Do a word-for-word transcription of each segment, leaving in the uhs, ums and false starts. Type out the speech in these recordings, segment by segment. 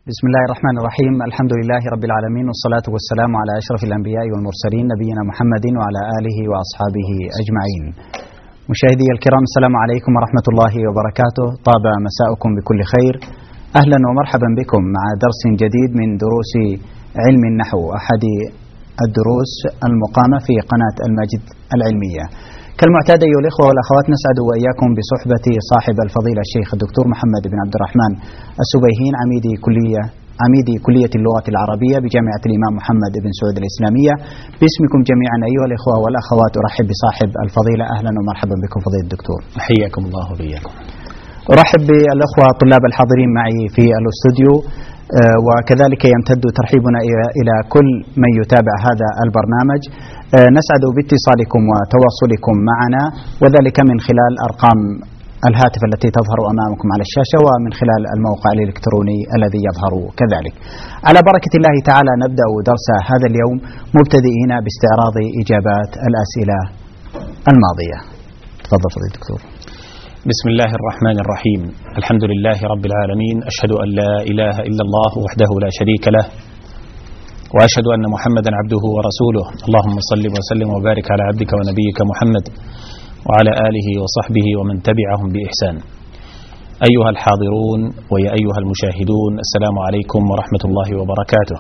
بسم الله الرحمن الرحيم. الحمد لله رب العالمين، والصلاة والسلام على أشرف الأنبياء والمرسلين نبينا محمد وعلى آله وأصحابه أجمعين. مشاهدي الكرام، السلام عليكم ورحمة الله وبركاته. طاب مساؤكم بكل خير. أهلا ومرحبا بكم مع درس جديد من دروس علم النحو، أحد الدروس المقامة في قناة المجد العلمية. كالمعتاد أيها الإخوة والأخوات، نسعد وإياكم بصحبة صاحب الفضيلة الشيخ الدكتور محمد بن عبد الرحمن السبيهين، عميد كلية عميد كلية اللغة العربية بجامعة الإمام محمد بن سعود الإسلامية. باسمكم جميعا أيها الإخوة والأخوات أرحب بصاحب الفضيلة. أهلا ومرحبا بكم فضيلة الدكتور. حياكم الله وبياكم. أرحب بالأخوة الطلاب الحاضرين معي في الاستوديو، وكذلك يمتد ترحيبنا إلى كل من يتابع هذا البرنامج. نسعد باتصالكم وتواصلكم معنا، وذلك من خلال أرقام الهاتف التي تظهر أمامكم على الشاشة، ومن خلال الموقع الإلكتروني الذي يظهر كذلك. على بركة الله تعالى نبدأ درس هذا اليوم مبتدئين باستعراض إجابات الأسئلة الماضية. تفضل فضيلة الدكتور. بسم الله الرحمن الرحيم. الحمد لله رب العالمين، أشهد أن لا إله إلا الله وحده لا شريك له، وأشهد أن محمدا عبده ورسوله. اللهم صل وسلم وبارك على عبدك ونبيك محمد وعلى آله وصحبه ومن تبعهم بإحسان. أيها الحاضرون ويا أيها المشاهدون، السلام عليكم ورحمة الله وبركاته.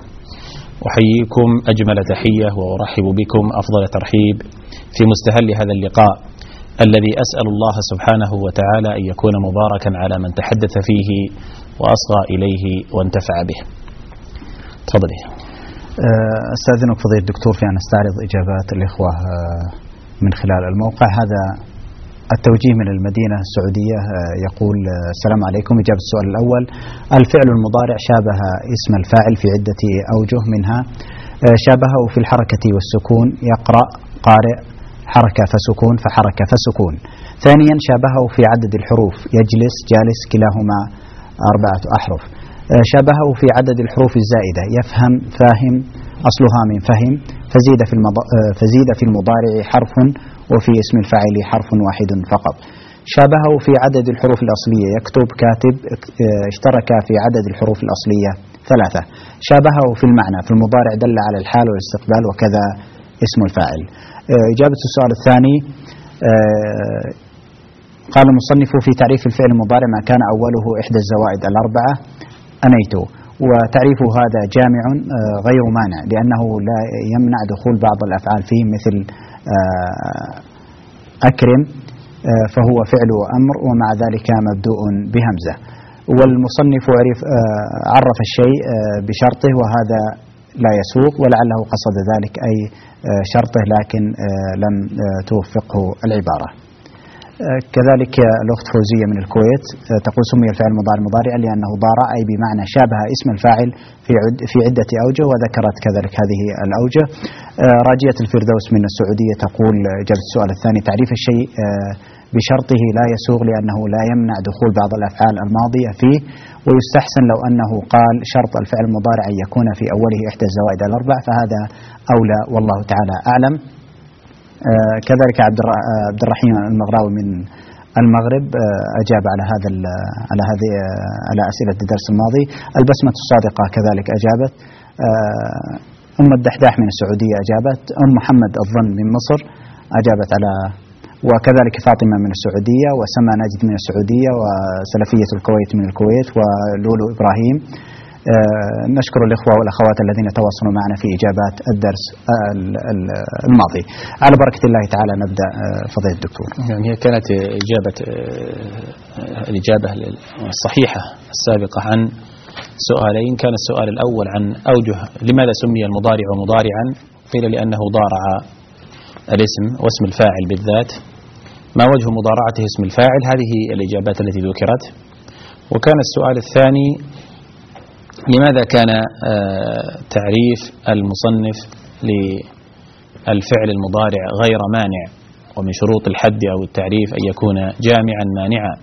أحييكم أجمل تحية وأرحب بكم أفضل ترحيب في مستهل هذا اللقاء الذي أسأل الله سبحانه وتعالى أن يكون مباركا على من تحدث فيه وأصغى إليه وانتفع به. تفضلي. أستاذنك فضيلة الدكتور في أن أستعرض إجابات الإخوة من خلال الموقع. هذا التوجيه من المدينة السعودية يقول: السلام عليكم. إجابة السؤال الأول: الفعل المضارع شابه اسم الفاعل في عدة أوجه، منها شابهه في الحركة والسكون، يقرأ قارئ، حركة فسكون فحركة فسكون. ثانيا شابهه في عدد الحروف، يجلس جالس، كلاهما أربعة أحرف. شابهه في عدد الحروف الزائدة، يفهم فاهم، أصلها من فهم، فزيد في فزيد في المضارع حرف، وفي اسم الفاعل حرف واحد فقط. شابهه في عدد الحروف الأصلية، يكتب كاتب، اشترك في عدد الحروف الأصلية ثلاثة. شابهه في المعنى، في المضارع دل على الحال والاستقبال، وكذا اسم الفاعل. إجابة السؤال الثاني: قال المصنف في تعريف الفعل المضارع ما كان أوله إحدى الزوائد الأربعة أنيت. وتعريف هذا جامع غير مانع، لأنه لا يمنع دخول بعض الأفعال فيه، مثل أكرم فهو فعل أمر ومع ذلك مبدوء بهمزة. والمصنف عرف عرف الشيء بشرطه، وهذا لا يسوق، ولعله قصد ذلك أي شرطه، لكن لم توفقه العبارة. كذلك الأخت فوزية من الكويت تقول: سمي الفعل المضارع مضارعا لأنه ضارع، أي بمعنى شابه اسم الفاعل في عد في عدة أوجه، وذكرت كذلك هذه الأوجه. راجية الفردوس من السعودية تقول: إجابة السؤال الثاني: تعريف الشيء بشرطه لا يسوغ، لأنه لا يمنع دخول بعض الأفعال الماضية فيه، ويستحسن لو أنه قال شرط الفعل المضارع أن يكون في أوله إحدى الزوائد الأربع، فهذا أولى والله تعالى أعلم. آه كذلك عبد الرحيم المغراوي من المغرب آه أجاب على هذا على هذه آه على أسئلة الدرس الماضي. البسمة الصادقة كذلك أجابت. آه أم الدحداح من السعودية أجابت. أم محمد الظن من مصر أجابت على، وكذلك فاطمة من السعودية، وسما ناجد من السعودية، وسلفية الكويت من الكويت، ولولو إبراهيم. آه نشكر الإخوة والأخوات الذين تواصلوا معنا في إجابات الدرس الماضي. على بركة الله تعالى نبدأ. آه فضيلة الدكتور. يعني هي كانت إجابة آه الإجابة الصحيحة السابقة عن سؤالين. كان السؤال الأول عن أوجه لماذا سمي المضارع مضارعا، قيل لأنه ضارع الاسم واسم الفاعل بالذات. ما وجه مضارعته اسم الفاعل؟ هذه الإجابات التي ذكرت. وكان السؤال الثاني: لماذا كان تعريف المصنف للفعل المضارع غير مانع، ومن شروط الحد أو التعريف أن يكون جامعا مانعا؟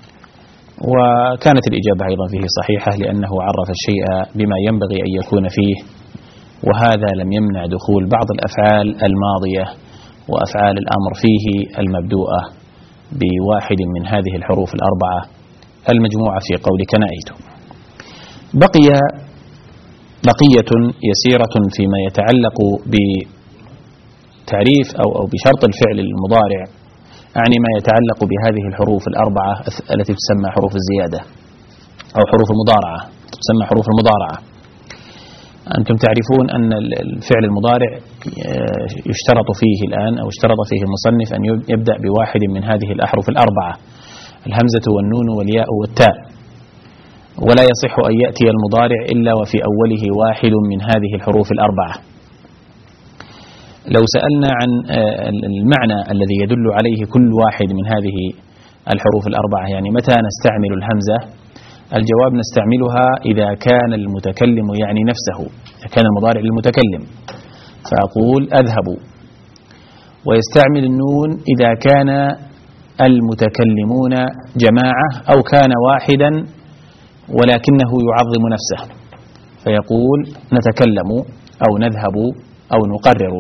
وكانت الإجابة أيضا فيه صحيحة، لأنه عرف الشيء بما ينبغي أن يكون فيه، وهذا لم يمنع دخول بعض الأفعال الماضية وأفعال الأمر فيه المبدوءة بواحد من هذه الحروف الأربعة المجموعة في قولك نأيت. بقي بقية يسيرة فيما يتعلق بتعريف أو أو بشرط الفعل المضارع، يعني ما يتعلق بهذه الحروف الأربعة التي تسمى حروف الزيادة أو حروف المضارعة، تسمى حروف المضارعة. أنتم تعرفون أن الفعل المضارع يشترط فيه الآن أو اشترط فيه المصنف أن يبدأ بواحد من هذه الأحرف الأربعة، الهمزة والنون والياء والتاء، ولا يصح أن يأتي المضارع إلا وفي أوله واحد من هذه الحروف الأربعة. لو سألنا عن المعنى الذي يدل عليه كل واحد من هذه الحروف الأربعة، يعني متى نستعمل الهمزة، الجواب نستعملها إذا كان المتكلم يعني نفسه، إذا كان المضارع للمتكلم فأقول أذهب، ويستعمل النون إذا كان المتكلمون جماعة أو كان واحدا ولكنه يعظم نفسه فيقول نتكلم أو نذهب أو نقرر.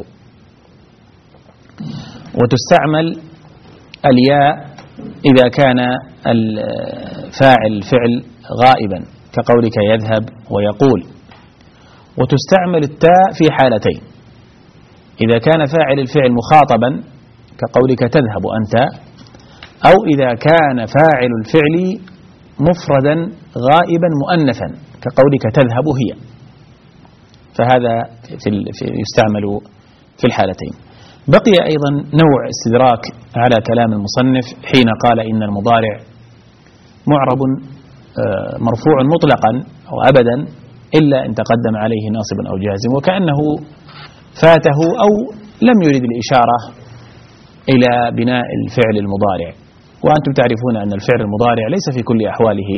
وتستعمل الياء إذا كان الفاعل الفعل غائبا كقولك يذهب ويقول. وتستعمل التاء في حالتين، إذا كان فاعل الفعل مخاطبا كقولك تذهب أنت، أو إذا كان فاعل الفعل مفردا غائبا مؤنثا كقولك تذهب هي، فهذا في يستعمل في الحالتين. بقي أيضا نوع استدراك على كلام المصنف حين قال إن المضارع معرب مرفوع مطلقا أو أبدا إلا إن تقدم عليه ناصب أو جازم، وكأنه فاته أو لم يرد الإشارة إلى بناء الفعل المضارع. وأنتم تعرفون أن الفعل المضارع ليس في كل أحواله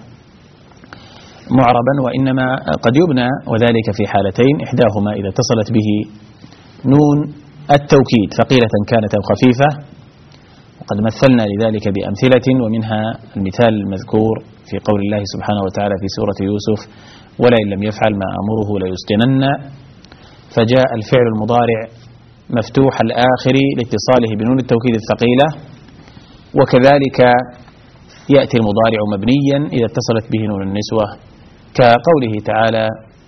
معربا، وإنما قد يبنى، وذلك في حالتين، إحداهما إذا اتصلت به نون التوكيد ثقيلة كانت أو خفيفة، وقد مثلنا لذلك بأمثلة، ومنها المثال المذكور في قول الله سبحانه وتعالى في سورة يوسف ولئن لم يفعل ما أمره ليسجنن، فجاء الفعل المضارع مفتوح الآخر لاتصاله بنون التوكيد الثقيلة. وكذلك يأتي المضارع مبنيا إذا اتصلت به نون النسوة كقوله تعالى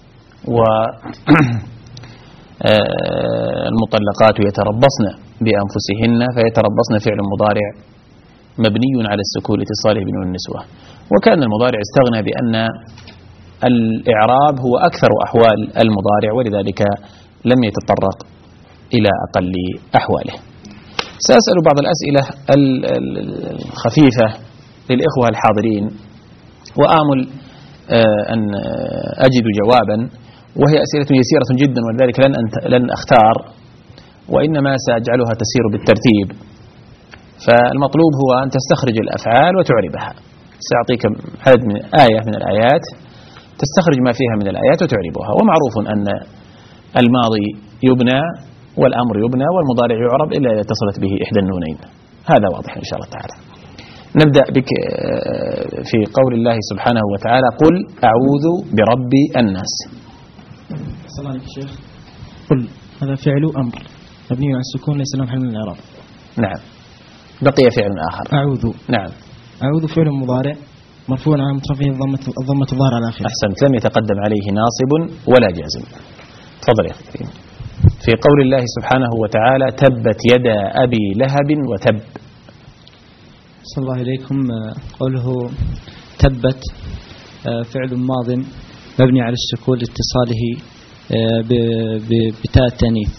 والمطلقات يتربصن بأنفسهن، فيتربصن فعل مضارع مبني على السكون لاتصاله بنون النسوة. وكان المضارع استغنى بأن الإعراب هو أكثر أحوال المضارع، ولذلك لم يتطرق إلى أقل أحواله. سأسأل بعض الأسئلة الخفيفة للإخوة الحاضرين، وآمل أن أجد جوابا، وهي أسئلة يسيرة جدا، ولذلك لن لن أختار، وإنما سأجعلها تسير بالترتيب. فالمطلوب هو أن تستخرج الأفعال وتعربها. سأعطيك عدد من آية من الآيات تستخرج ما فيها من الآيات وتعربها. ومعروف أن الماضي يبنى والأمر يبنى والمضارع يعرب إلا إذا اتصلت به إحدى النونين، هذا واضح إن شاء الله تعالى. نبدأ بك في قول الله سبحانه وتعالى قل أعوذ برب الناس. صلى الله عليه الشيخ. قل هذا فعل أمر مبني على السكون ليس له محل من الإعراب. نعم. بقي فعل آخر أعوذ. نعم. أعوذ فعل مضارع مرفوع على مترفه الضمة الضمة الظاهرة على آخره. أحسنت، لم يتقدم عليه ناصب ولا جازم. تفضل يا أخي الكريم. في قول الله سبحانه وتعالى تبت يدا أبي لهب وتب. صلى الله عليكم. قوله تبت فعل ماض مبني على السكون لاتصاله بتاء التأنيث.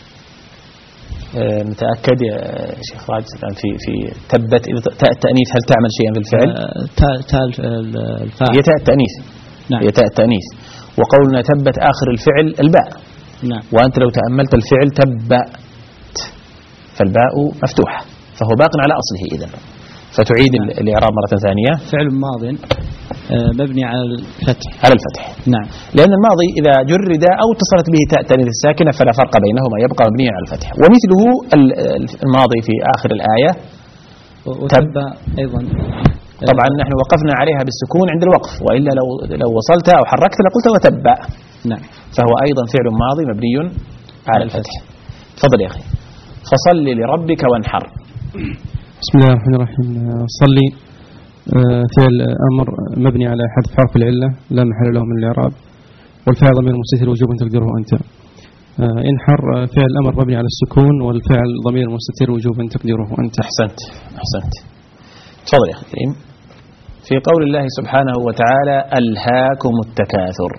متأكد يا شيخ راجل في في تبت تاء التأنيث هل تعمل شيئا في الفعل؟ تاء تاء الفاعل. هي تاء التأنيث. نعم. هي تاء التأنيث. وقولنا تبت آخر الفعل الباء. نعم. وأنت لو تأملت الفعل تبت فالباء مفتوحة، فهو باق على أصله إذن. فتعيد نعم. الإعراب مرة ثانية. فعل ماض مبني على الفتح. على الفتح. نعم. لأن الماضي إذا جرد أو اتصلت به تاء التأنيث الساكنة فلا فرق بينهما، يبقى مبني على الفتح. ومثله الماضي في آخر الآية وتب أيضا. طبعا نحن وقفنا عليها بالسكون عند الوقف، وإلا لو لو وصلت أو حركت لقلت وتب. نعم. فهو أيضا فعل ماضي مبني على الفتح. تفضل يا أخي. فصل لربك وانحر. بسم الله الرحمن الرحيم. صلي فعل أمر مبني على حذف حرف العلة لا محل له من الإعراب، والفاعل ضمير مستتر وجوبا تقديره أنت. انحر فعل أمر مبني على السكون، والفعل ضمير مستتر وجوبا تقديره أنت. أحسنت أحسنت. تفضل يا أخي الكريم. في قول الله سبحانه وتعالى ألهاكم التكاثر.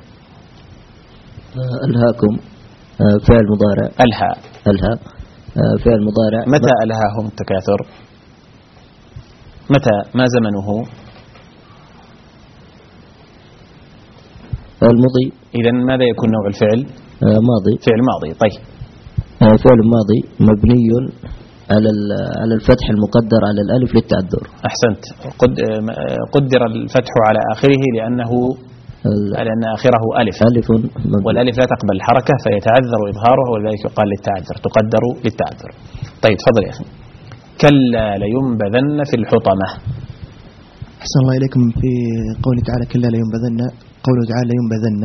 ألهاكم فعل مضارع. ألها ألها فعل مضارع. متى ألهاهم التكاثر؟ متى ما زمنه؟ المضي. إذن ماذا يكون نوع الفعل؟ ماضي. فعل ماضي. طيب فعل ماضي مبني على على الفتح المقدر على الألف للتعذر. أحسنت. قدر الفتح على آخره لأنه لأن آخره ألف, ألف والألف لا تقبل الحركة فيتعذر إظهارها، ولذلك يقال للتعذر، تقدر للتعذر. طيب تفضل يا أخي. كلا لينبذن في الحطمة. أحسن الله إليكم. في قوله تعالى كلا لينبذن، قوله تعالى لينبذن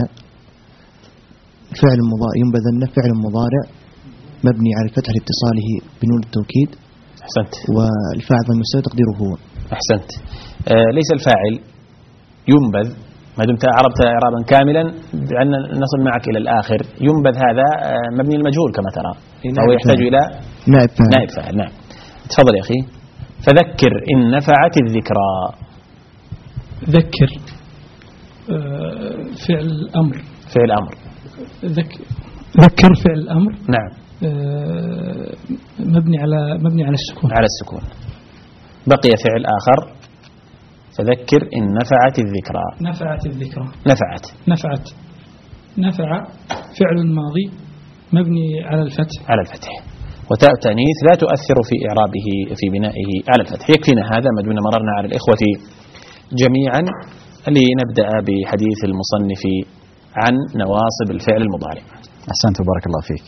فعل مضارع، ينبذن فعل مضارع مبني على الفتح لاتصاله بنون التوكيد. أحسنت. والفاعل المستتر تقديره هو. أحسنت. آه ليس الفاعل ينبذ، ما دمت أعربت إعرابا كاملا بأن نصل معك إلى الآخر. ينبذ هذا آه مبني المجهول كما ترى، أو يحتاج إلى نائب فاعل. نائب فاعل. نعم. تفضل يا أخي. فذكر إن نفعت الذكرى. ذكر آه فعل أمر. فعل أمر. ذكر ذكر فعل الأمر. نعم. آه مبني على مبني على السكون. على السكون. بقي فعل آخر. فذكر إن نفعت الذكرى. نفعت الذكرى. نفعت. نفعت. نفع فعل ماضي مبني على الفتح. على الفتح. وتاء التأنيث لا تؤثر في إعرابه في بنائه على الفتح. يكفينا هذا ما دمنا مررنا على الإخوة جميعا لنبدأ بحديث المصنف عن نواصب الفعل المضارع. أحسنت بارك الله فيك.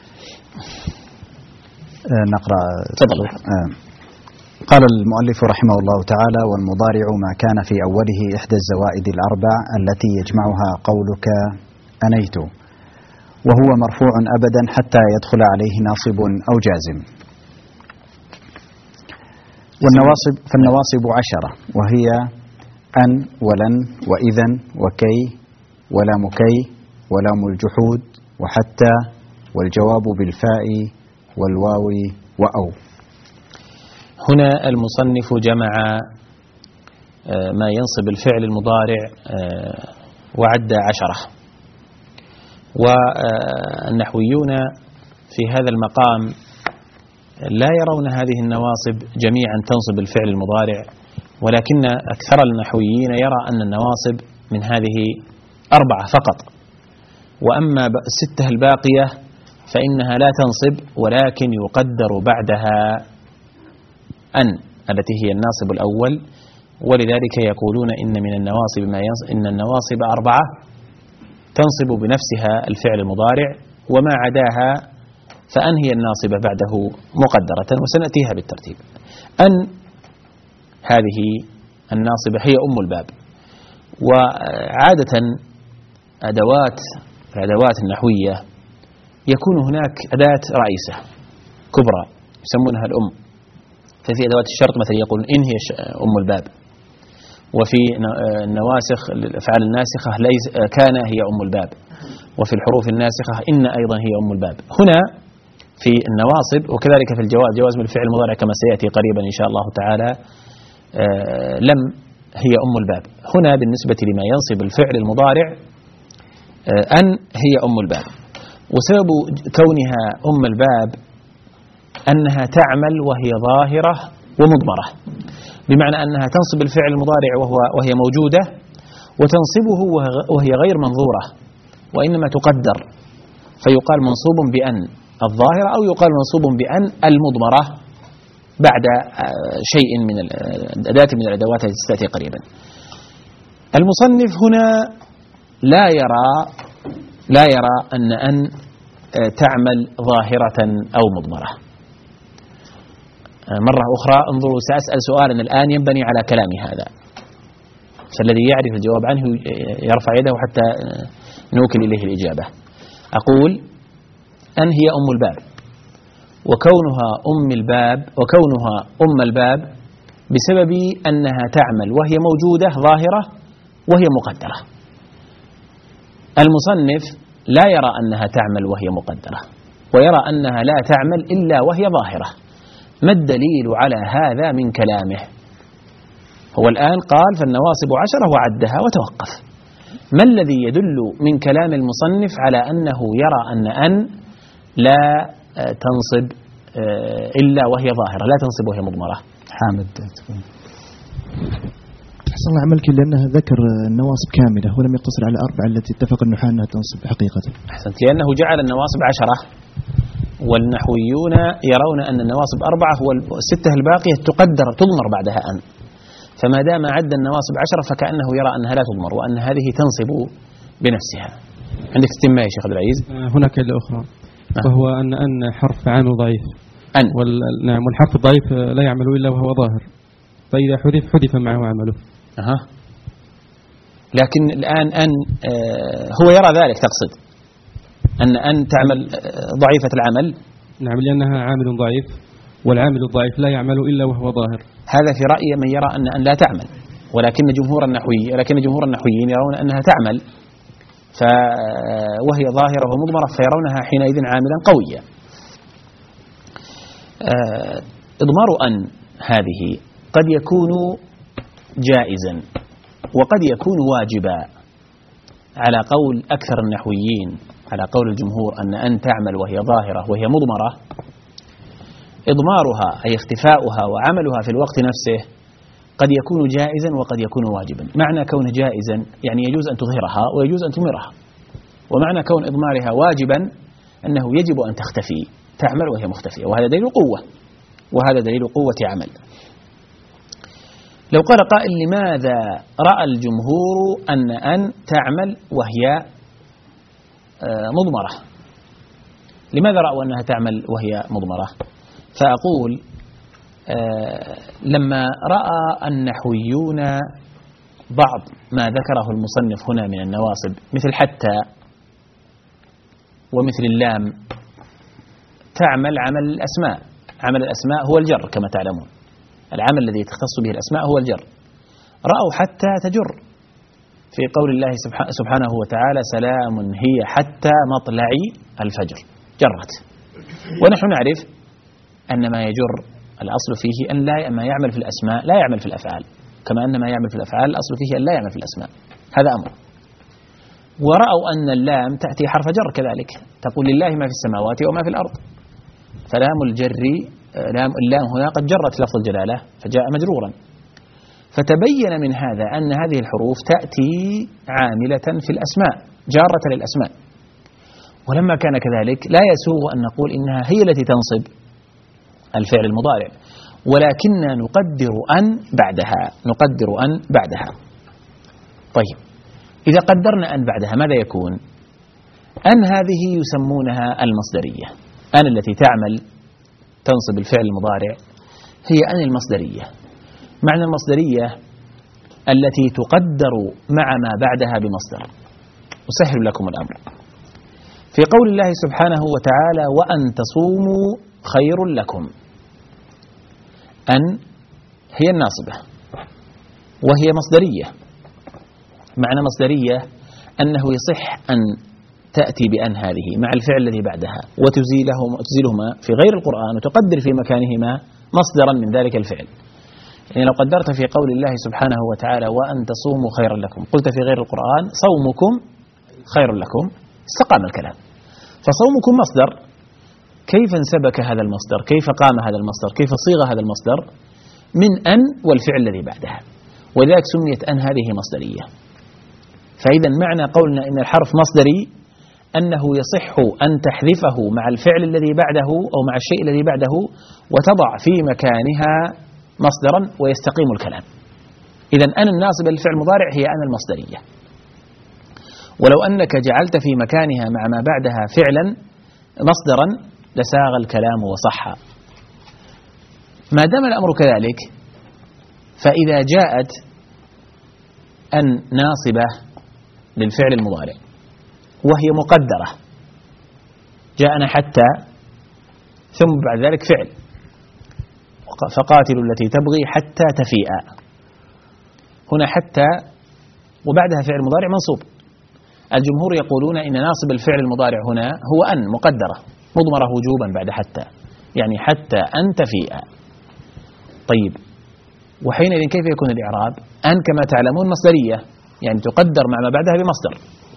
نقرأ. تفضل. قال المؤلف رحمه الله تعالى: والمضارع ما كان في أوله إحدى الزوائد الأربع التي يجمعها قولك أنيت، وهو مرفوع أبدا حتى يدخل عليه ناصب أو جازم. والنواصب فالنواصب عشرة، وهي أن ولن وإذن وكي ولام كي ولام الجحود وحتى والجواب بالفاء والواو وأو. هنا المصنف جمع ما ينصب الفعل المضارع وعد عشرة، والنحويون في هذا المقام لا يرون هذه النواصب جميعا تنصب الفعل المضارع، ولكن أكثر النحويين يرى أن النواصب من هذه أربعة فقط، وأما الستة الباقية فإنها لا تنصب ولكن يقدر بعدها أن التي هي الناصب الأول. ولذلك يقولون إن من النواصب ما ينصب إن النواصب أربعة تنصب بنفسها الفعل المضارع، وما عداها فأن هي الناصبة بعده مقدرة، وسنأتيها بالترتيب. أن هذه الناصبة هي أم الباب، وعادة أدوات الأدوات النحوية يكون هناك أداة رئيسة كبرى يسمونها الأم. ففي أدوات الشرط مثلا يقول إن هي أم الباب، وفي النواسخ الأفعال الناسخة ليس كان هي أم الباب، وفي الحروف الناسخة إن أيضا هي أم الباب. هنا في النواصب وكذلك في الجواز جوازم الفعل المضارع كما سيأتي قريبا إن شاء الله تعالى لم هي أم الباب. هنا بالنسبة لما ينصب الفعل المضارع أن هي أم الباب، وسبب كونها أم الباب أنها تعمل وهي ظاهرة ومضمرة، بمعنى أنها تنصب الفعل المضارع وهو وهي موجودة، وتنصبه وهي غير منظورة وإنما تقدر، فيقال منصوب بأن الظاهرة أو يقال منصوب بأن المضمرة بعد شيء من الأداة من الأدوات التي ستأتي قريبا. المصنف هنا لا يرى لا يرى أن أن تعمل ظاهرة أو مضمرة. مرة أخرى انظروا، سأسأل سؤالا الآن ينبني على كلامي هذا، فالذي يعرف الجواب عنه يرفع يده حتى نوكل إليه الإجابة. أقول أن هي أم الباب، وكونها أم الباب وكونها أم الباب بسبب أنها تعمل وهي موجودة ظاهرة وهي مقدرة. المصنف لا يرى أنها تعمل وهي مقدرة، ويرى أنها لا تعمل إلا وهي ظاهرة. ما الدليل على هذا من كلامه؟ هو الآن قال فالنواصب عشرة وعدها وتوقف. ما الذي يدل من كلام المصنف على أنه يرى أن أن لا تنصب إلا وهي ظاهرة، لا تنصب وهي مضمرة؟ حامد أحسن الله عملك، لأنها ذكر النواصب كاملة ولم يقتصر على أربعة التي اتفق النحاة أنها تنصب حقيقة. أحسنت، لأنه جعل النواصب عشرة، والنحويون يرون أن النواصب أربعة والستة الباقية تقدر تضمر بعدها أن، فما دام عد النواصب عشرة فكأنه يرى أنها لا تضمر وأن هذه تنصب بنفسها. عندك استماع يا شيخ عبد العزيز؟ هناك إلا أخرى، وهو أن أن حرف عامل ضعيف. أن وال... نعم، والحرف الضعيف لا يعمل إلا وهو ظاهر، فإذا حذف حذف معه عمله. أها. لكن الآن أن آه هو يرى ذلك، تقصد أن أن تعمل آه ضعيفة العمل؟ نعم، لأنها عامل ضعيف، والعامل الضعيف لا يعمل إلا وهو ظاهر. هذا في رأي من يرى أن أن لا تعمل، ولكن جمهور النحوي لكن جمهور النحويين يرون أنها تعمل ف وهي ظاهرة ومضمرة، فيرونها حينئذ عاملا قويا. آه إضمار أن هذه قد يكون جائزا وقد يكون واجبا على قول أكثر النحويين، على قول الجمهور أن أن تعمل وهي ظاهرة وهي مضمرة. إضمارها أي اختفاؤها وعملها في الوقت نفسه قد يكون جائزا وقد يكون واجبا. معنى كونه جائزا يعني يجوز أن تظهرها ويجوز أن تضمرها، ومعنى كون إضمارها واجبا أنه يجب أن تختفي، تعمل وهي مختفية، وهذا دليل قوة، وهذا دليل قوة عمل. لو قال قائل لماذا رأى الجمهور أن أن تعمل وهي مضمرة؟ لماذا رأوا أنها تعمل وهي مضمرة؟ فأقول لما رأى النحويون بعض ما ذكره المصنف هنا من النواصب مثل حتى ومثل اللام تعمل عمل الأسماء، عمل الأسماء هو الجر كما تعلمون، العمل الذي تختص به الأسماء هو الجر. رأوا حتى تجر في قول الله سبحانه وتعالى سلام هي حتى مطلع الفجر، جرت. ونحن نعرف أن ما يجر الأصل فيه أن لا ما يعمل في الأسماء لا يعمل في الأفعال، كما أن ما يعمل في الأفعال الأصل فيه أن لا يعمل في الأسماء، هذا أمر. ورأوا أن اللام تأتي حرف جر كذلك، تقول لله ما في السماوات وما في الأرض، فلام الجر لام اللام هنا قد جرت لفظ الجلالة فجاء مجرورا. فتبين من هذا أن هذه الحروف تأتي عاملة في الأسماء، جارة للأسماء. ولما كان كذلك لا يسوغ أن نقول إنها هي التي تنصب الفعل المضارع، ولكننا نقدر أن بعدها، نقدر أن بعدها. طيب، إذا قدرنا أن بعدها ماذا يكون؟ أن هذه يسمونها المصدرية. أن التي تعمل تنصب الفعل المضارع هي أن المصدرية. معنى المصدرية التي تقدر مع ما بعدها بمصدر. أسهل لكم الأمر. في قول الله سبحانه وتعالى وأن تصوموا خير لكم، أن هي الناصبة وهي مصدرية. معنى مصدرية أنه يصح أن تأتي بأن هذه مع الفعل الذي بعدها وتزيلهما في غير القرآن وتقدر في مكانهما مصدرا من ذلك الفعل. يعني لو قدرت في قول الله سبحانه وتعالى وأن تصوموا خيرا لكم، قلت في غير القرآن صومكم خير لكم، استقام الكلام. فصومكم مصدر، كيف انسبك هذا المصدر؟ كيف قام هذا المصدر؟ كيف صيغ هذا المصدر؟ من أن والفعل الذي بعدها، ولذلك سميت أن هذه مصدرية. فإذا معنى قولنا إن الحرف مصدري أنه يصح أن تحذفه مع الفعل الذي بعده أو مع الشيء الذي بعده وتضع في مكانها مصدرا ويستقيم الكلام. إذا أن الناصب للفعل المضارع هي أن المصدرية. ولو أنك جعلت في مكانها مع ما بعدها فعلا مصدرا لساغ الكلام وصح. ما دام الأمر كذلك، فإذا جاءت أن ناصبة للفعل المضارع وهي مقدرة، جاءنا حتى ثم بعد ذلك فعل، فقاتلوا التي تبغي حتى تفيء. هنا حتى وبعدها فعل مضارع منصوب. الجمهور يقولون إن ناصب الفعل المضارع هنا هو أن مقدرة مضمرة وجوبا بعد حتى، يعني حتى أن تفيء. طيب، وحينئذ كيف يكون الإعراب؟ أن كما تعلمون مصدرية، يعني تقدر مع ما بعدها بمصدر،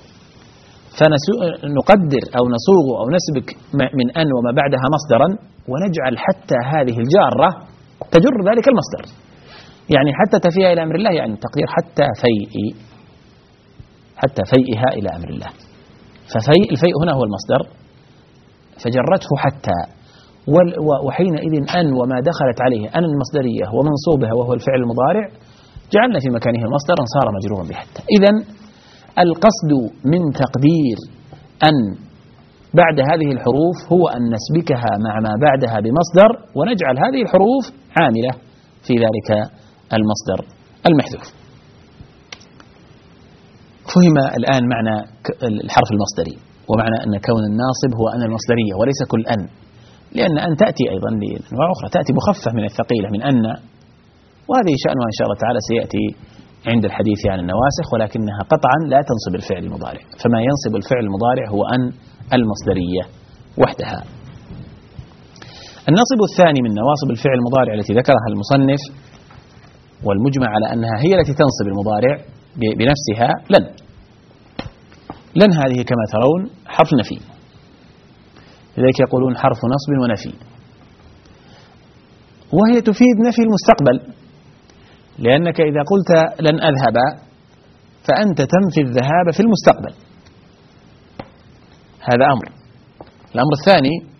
فنقدر أو نصوغ أو نسبك من أن وما بعدها مصدرا، ونجعل حتى هذه الجارة تجر ذلك المصدر، يعني حتى تفيء إلى أمر الله، يعني تقدير حتى فيء، حتى فيئها إلى أمر الله. ففيء الفيء هنا هو المصدر، فجرته حتى، وحينئذ أن وما دخلت عليه أن المصدرية ومنصوبها وهو الفعل المضارع جعلنا في مكانه المصدر صار مجرورا بحتى. إذن القصد من تقدير أن بعد هذه الحروف هو أن نسبكها مع ما بعدها بمصدر، ونجعل هذه الحروف عاملة في ذلك المصدر المحذوف. فهم الآن معنى الحرف المصدري، ومعنى أن كون الناصب هو أن المصدرية وليس كل أن، لأن أن تأتي أيضا لأنواع أخرى، تأتي مخففة من الثقيلة من أن، وهذه شأنها إن شاء الله تعالى سيأتي عند الحديث عن النواسخ، ولكنها قطعا لا تنصب الفعل المضارع، فما ينصب الفعل المضارع هو أن المصدرية وحدها. الناصب الثاني من نواصب الفعل المضارع التي ذكرها المصنف والمجمع على أنها هي التي تنصب المضارع بنفسها لن. لن هذه كما ترون حرف نفي، لذلك يقولون حرف نصب ونفي، وهي تفيد نفي المستقبل، لأنك إذا قلت لن أذهب فأنت تنفي الذهاب في المستقبل، هذا أمر. الأمر الثاني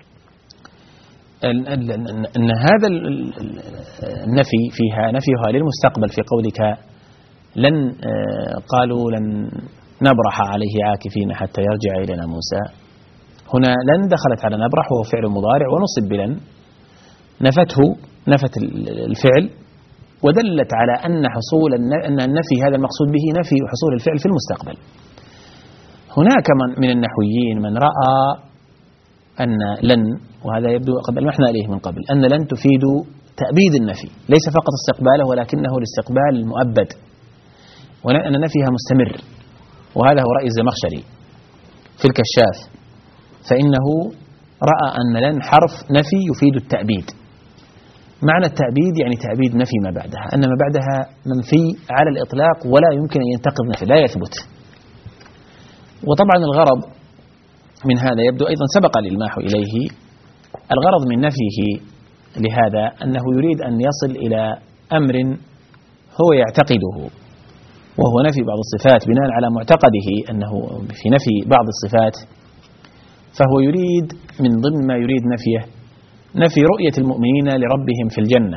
أن هذا النفي فيها نفيها للمستقبل في قولك لن، قالوا لن نبرح عليه عاكفين حتى يرجع إلينا موسى. هنا لن دخلت على نبرح وهو فعل مضارع ونصب بلن، نفته نفت الفعل ودلت على أن حصول أن النفي هذا المقصود به نفي حصول الفعل في المستقبل. هناك من النحويين من رأى أن لن، وهذا يبدو قد ألمحنا إليه من قبل، أن لن تفيد تأبيد النفي، ليس فقط استقباله ولكنه الاستقبال المؤبد، وأن نفيها مستمر، وهذا هو رأي الزمخشري في الكشاف، فإنه رأى أن لن حرف نفي يفيد التأبيد. معنى التأبيد يعني تأبيد نفي ما بعدها، أن ما بعدها منفي على الإطلاق ولا يمكن أن ينتقض نفي، لا يثبت. وطبعا الغرض من هذا يبدو أيضا سبق الإلماح إليه، الغرض من نفيه لهذا أنه يريد أن يصل إلى أمر هو يعتقده، وهو نفي بعض الصفات بناء على معتقده أنه في نفي بعض الصفات، فهو يريد من ضمن ما يريد نفيه نفي رؤية المؤمنين لربهم في الجنة.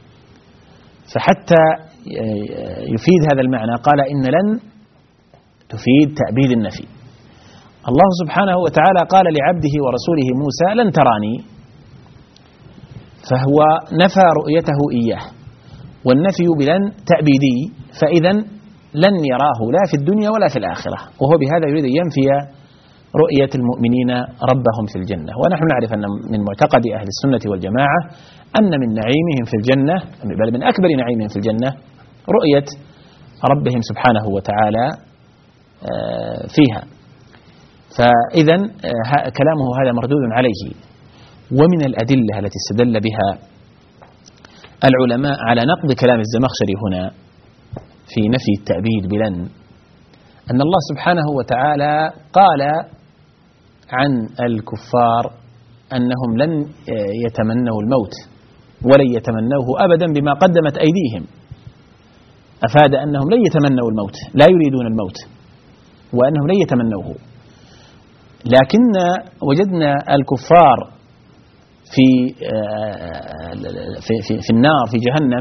فحتى يفيد هذا المعنى قال إن لن تفيد تأبيد النفي. الله سبحانه وتعالى قال لعبده ورسوله موسى لن تراني، فهو نفى رؤيته إياه، والنفي بلن تأبيدي، فإذا لن يراه لا في الدنيا ولا في الآخرة، وهو بهذا يريد أن ينفي رؤية المؤمنين ربهم في الجنة. ونحن نعرف أن من معتقد أهل السنة والجماعة أن من نعيمهم في الجنة، بل من أكبر نعيمهم في الجنة، رؤية ربهم سبحانه وتعالى فيها. فإذا كلامه هذا مردود عليه. ومن الأدلة التي استدل بها العلماء على نقض كلام الزمخشري هنا في نفي التأبيد بلن أن الله سبحانه وتعالى قال عن الكفار أنهم لن يتمنوا الموت ولن يتمنوه أبدا بما قدمت أيديهم، أفاد أنهم لن يتمنوا الموت، لا يريدون الموت، وأنهم لن يتمنوه. لكن وجدنا الكفار في في في, في النار في جهنم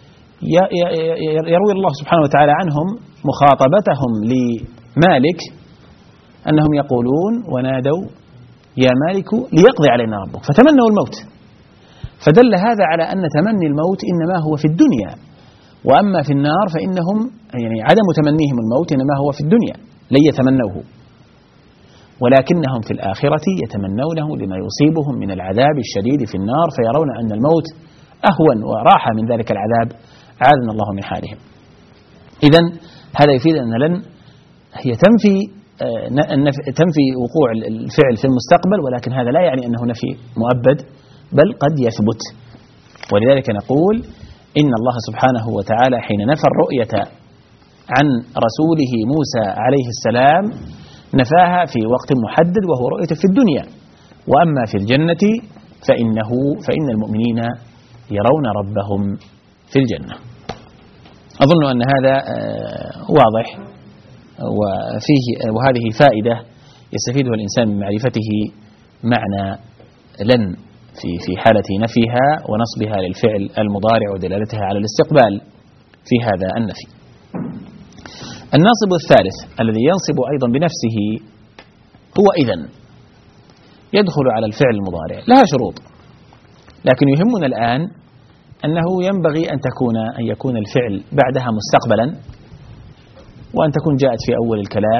يروي الله سبحانه وتعالى عنهم مخاطبتهم لمالك أنهم يقولون ونادوا يا مالك ليقضي علينا ربك فتمنوا الموت. فدل هذا على أن تمني الموت إنما هو في الدنيا، وأما في النار فإنهم يعني عدم تمنيهم الموت إنما هو في الدنيا، لن يتمنوه، ولكنهم في الآخرة يتمنونه لما يصيبهم من العذاب الشديد في النار، فيرون أن الموت أهون وراحة من ذلك العذاب، عاذنا الله من حالهم. إذن هذا يفيد أن لن هي تنفي تنفي وقوع الفعل في المستقبل، ولكن هذا لا يعني أنه نفي مؤبد، بل قد يثبت. ولذلك نقول إن الله سبحانه وتعالى حين نفى الرؤية عن رسوله موسى عليه السلام نفاها في وقت محدد وهو رؤية في الدنيا، وأما في الجنة فإنه فإن المؤمنين يرون ربهم في الجنة. أظن أن هذا واضح، وفيه وهذه فائدة يستفيدها الإنسان من معرفته معنى لن في في حالة نفيها ونصبها للفعل المضارع ودلالتها على الاستقبال في هذا النفي. الناصب الثالث الذي ينصب أيضا بنفسه هو إذن، يدخل على الفعل المضارع، لها شروط، لكن يهمنا الآن أنه ينبغي أن تكون أن يكون الفعل بعدها مستقبلا، وأن تكون جاءت في أول الكلام،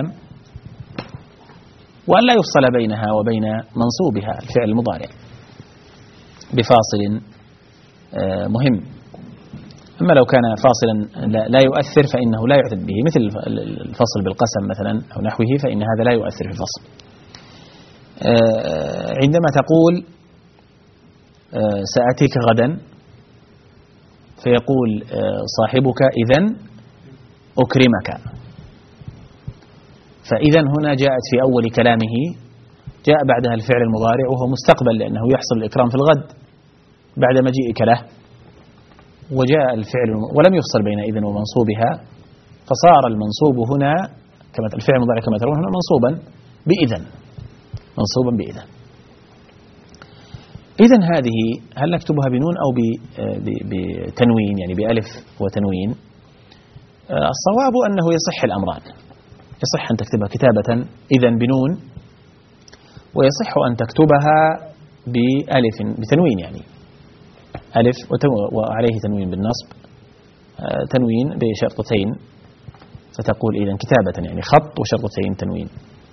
وأن لا يفصل بينها وبين منصوبها الفعل المضارع بفاصل مهم. أما لو كان فاصلا لا يؤثر فإنه لا يعتد به، مثل الفصل بالقسم مثلا أو نحوه، فإن هذا لا يؤثر في الفصل. عندما تقول سأتيك غدا، فيقول صاحبك إذن أكرمك، فإذن هنا جاءت في أول كلامه، جاء بعدها الفعل المضارع وهو مستقبل لأنه يحصل الإكرام في الغد بعد مجيئك له، وجاء الفعل ولم يفصل بين إذن ومنصوبها، فصار المنصوب هنا كما الفعل المضارع كما ترون هنا منصوبا بإذن، منصوبا بإذن. إذن هذه هل نكتبها بنون أو بتنوين، يعني بألف وتنوين؟ الصواب أنه يصح الأمران، يصح أن تكتبها كتابة إذن بنون، ويصح أن تكتبها بألف بتنوين، يعني ألف وعليه تنوين بالنصب، تنوين بشرطتين، فتقول إذن كتابة يعني خط وشرطتين تنوين.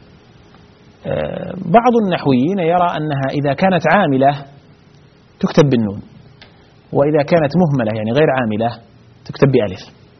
بعض النحويين يرى أنها إذا كانت عاملة تكتب بالنون، وإذا كانت مهملة يعني غير عاملة تكتب بألف.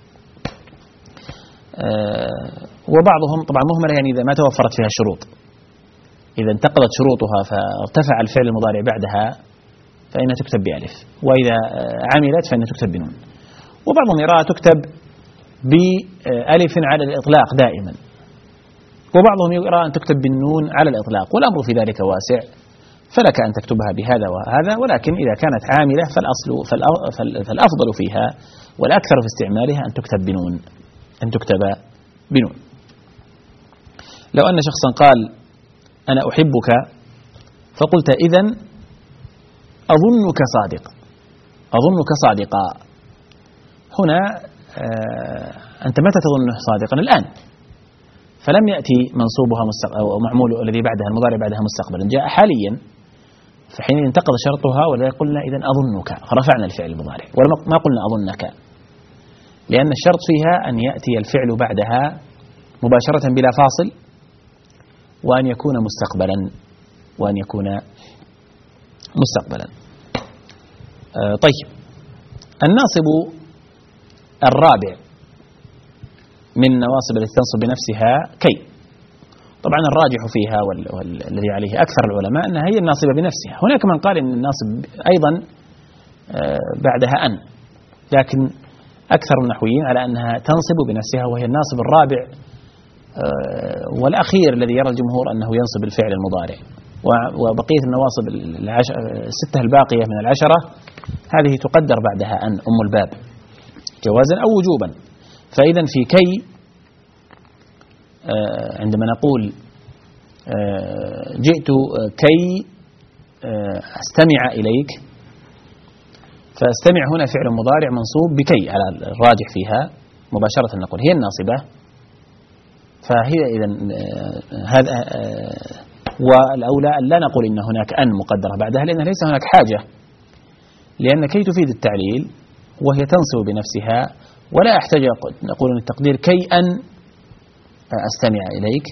وبعضهم طبعا مهملة يعني إذا ما توفرت فيها الشروط، إذا انتقضت شروطها فارتفع الفعل المضارع بعدها فإنها تكتب بألف، وإذا عملت فإنها تكتب بنون. وبعضهم يرى تكتب بألف على الإطلاق دائما، وبعضهم يرى أن تكتب بالنون على الإطلاق، والأمر في ذلك واسع، فلك أن تكتبها بهذا وهذا، ولكن إذا كانت عاملة فالأصل فالأفضل فيها والأكثر في استعمالها أن تكتب بنون، أن تكتب بنون. لو أن شخصا قال أنا أحبك فقلت إذن أظنك صادق، أظنك صادقا، هنا أنت متى تظنه صادقا؟ الآن، فلم يأتي منصوبها مستقبل أو معمول الذي بعدها المضارع بعدها مستقبلا، جاء حاليا، فحين انتقض شرطها ولا قلنا إذن أظنك، فرفعنا الفعل المضارع، وما قلنا أظنك، لأن الشرط فيها أن يأتي الفعل بعدها مباشرة بلا فاصل، وأن يكون مستقبلا وأن يكون مستقبلا. آه طيب، الناصب الرابع من النواصب التي تنصب بنفسها كي. طبعا الراجح فيها والذي عليه أكثر العلماء أنها هي الناصبة بنفسها. هناك من قال أن الناصب أيضا آه بعدها أن، لكن أكثر النحويين على أنها تنصب بنفسها وهي الناصب الرابع، آه والأخير الذي يرى الجمهور أنه ينصب الفعل المضارع، وبقية النواصب الستة الباقية من العشرة هذه تقدر بعدها أن أم الباب جوازا أو وجوبا. فإذا في كي آه عندما نقول آه جئت كي آه أستمع إليك، فاستمع هنا فعل مضارع منصوب بكي على الراجح فيها مباشرة، نقول هي الناصبة، فهي إذا هذا والأولى أن لا نقول إن هناك أن مقدرة بعدها، لأن ليس هناك حاجة، لأن كي تفيد التعليل وهي تنصب بنفسها، ولا أحتاج نقول أن التقدير كي أن أستمع إليك،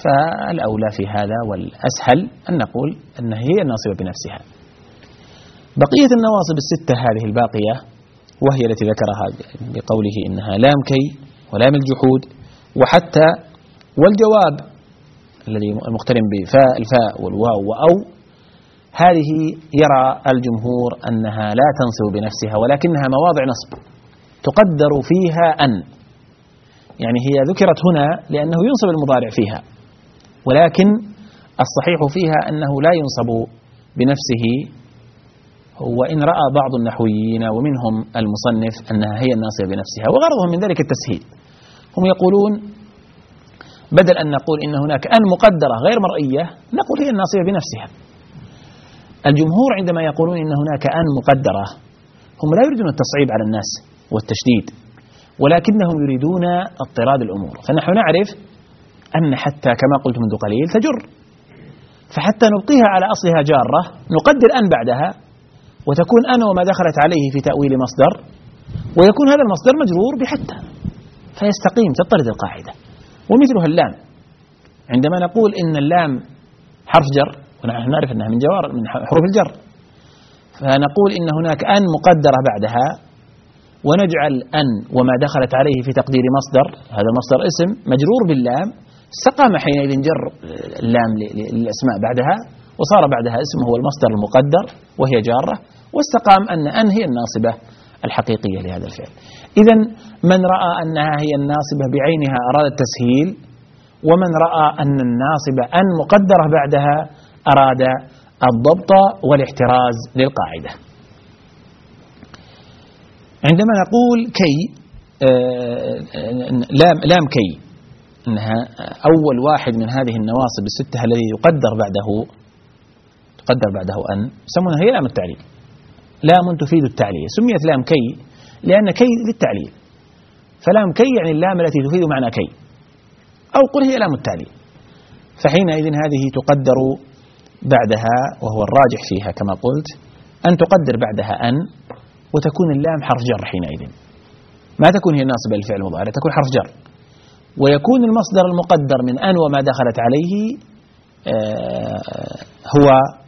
فالأولى في هذا والأسهل أن نقول أن هي الناصبة بنفسها. بقية النواصب الستة هذه الباقية وهي التي ذكرها بقوله إنها لام كي ولام الجحود وحتى والجواب الذي المقترن بفاء الفاء والواو وأو، هذه يرى الجمهور أنها لا تنصب بنفسها ولكنها مواضع نصب تقدر فيها أن، يعني هي ذكرت هنا لأنه ينصب المضارع فيها، ولكن الصحيح فيها أنه لا ينصب بنفسه. وإن رأى بعض النحويين ومنهم المصنف أنها هي الناصبة بنفسها، وغرضهم من ذلك التسهيل. هم يقولون بدل أن نقول إن هناك أن مقدرة غير مرئية نقول هي الناصبة بنفسها. الجمهور عندما يقولون إن هناك أن مقدرة هم لا يريدون التصعيب على الناس والتشديد، ولكنهم يريدون اضطراد الأمور. فنحن نعرف أن حتى كما قلت منذ قليل تجر، فحتى نبقيها على أصلها جارة نقدر أن بعدها وتكون أن وما دخلت عليه في تأويل مصدر، ويكون هذا المصدر مجرور بحتى فيستقيم تضطرد القاعدة. ومثلها اللام، عندما نقول إن اللام حرف جر ونحن نعرف أنها من جوار من حروف الجر، فنقول إن هناك أن مقدرة بعدها ونجعل أن وما دخلت عليه في تقدير مصدر، هذا المصدر اسم مجرور باللام، استقام حينئذ جر اللام للأسماء بعدها وصار بعدها اسم هو المصدر المقدر وهي جارة، واستقام أن أن هي الناصبة الحقيقية لهذا الفعل. إذن من رأى أنها هي الناصبة بعينها أراد التسهيل، ومن رأى أن الناصبة أن مقدرة بعدها أراد الضبط والاحتراز للقاعدة. عندما نقول كي لام, لام كي إنها أول واحد من هذه النواصب الستة الذي يقدر بعده تقدر بعده أن، يسمونها هي لام التعليل. لام تفيد التعليل، سميت لام كي لأن كي للتعليل، فلام كي يعني اللام التي تفيد معنى كي، أو قل هي لام التعليل. فحينئذ هذه تقدر بعدها، وهو الراجح فيها كما قلت أن تقدر بعدها أن، وتكون اللام حرف جر حينئذ، ما تكون هي ناصبة للفعل المضارع، تكون حرف جر، ويكون المصدر المقدر من أن وما دخلت عليه هو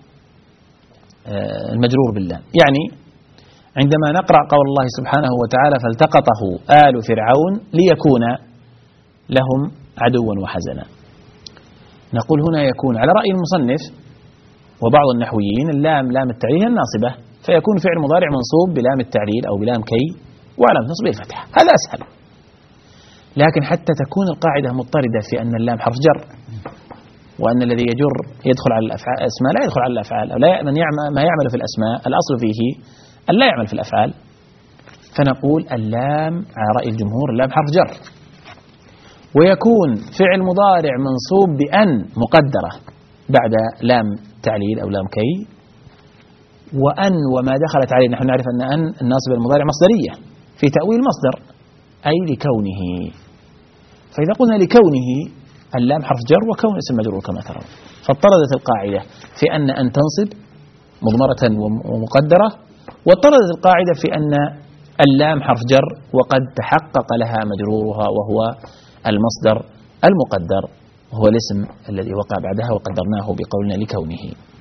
المجرور باللام. يعني عندما نقرأ قول الله سبحانه وتعالى فالتقطه آل فرعون ليكون لهم عدوا وحزنا، نقول هنا يكون على رأي المصنف وبعض النحويين اللام لام التعليل الناصبة، فيكون فعل مضارع منصوب بلام التعليل أو بلام كي وعلامة نصبه الفتحة، هذا أسهل. لكن حتى تكون القاعدة مضطردة في أن اللام حرف جر، وأن الذي يجر يدخل على الأفعال الأسماء لا يدخل على الأفعال، أو لا من يعمل ما يعمل في الأسماء الأصل فيه أن لا يعمل في الأفعال، فنقول اللام على رأي الجمهور اللام حرف جر، ويكون فعل مضارع منصوب بأن مقدرة بعد لام تعليل أو لام كي، وأن وما دخلت عليه نحن نعرف أن أن الناصب المضارع مصدرية في تأويل مصدر أي لكونه، فإذا قلنا لكونه اللام حرف جر وكون اسم مجرور كما ترون، فاضطردت القاعدة في أن أن تنصب مضمرة ومقدرة، واضطردت القاعدة في أن اللام حرف جر وقد تحقق لها مجرورها وهو المصدر المقدر وهو الاسم الذي وقع بعدها وقدرناه بقولنا لكونه.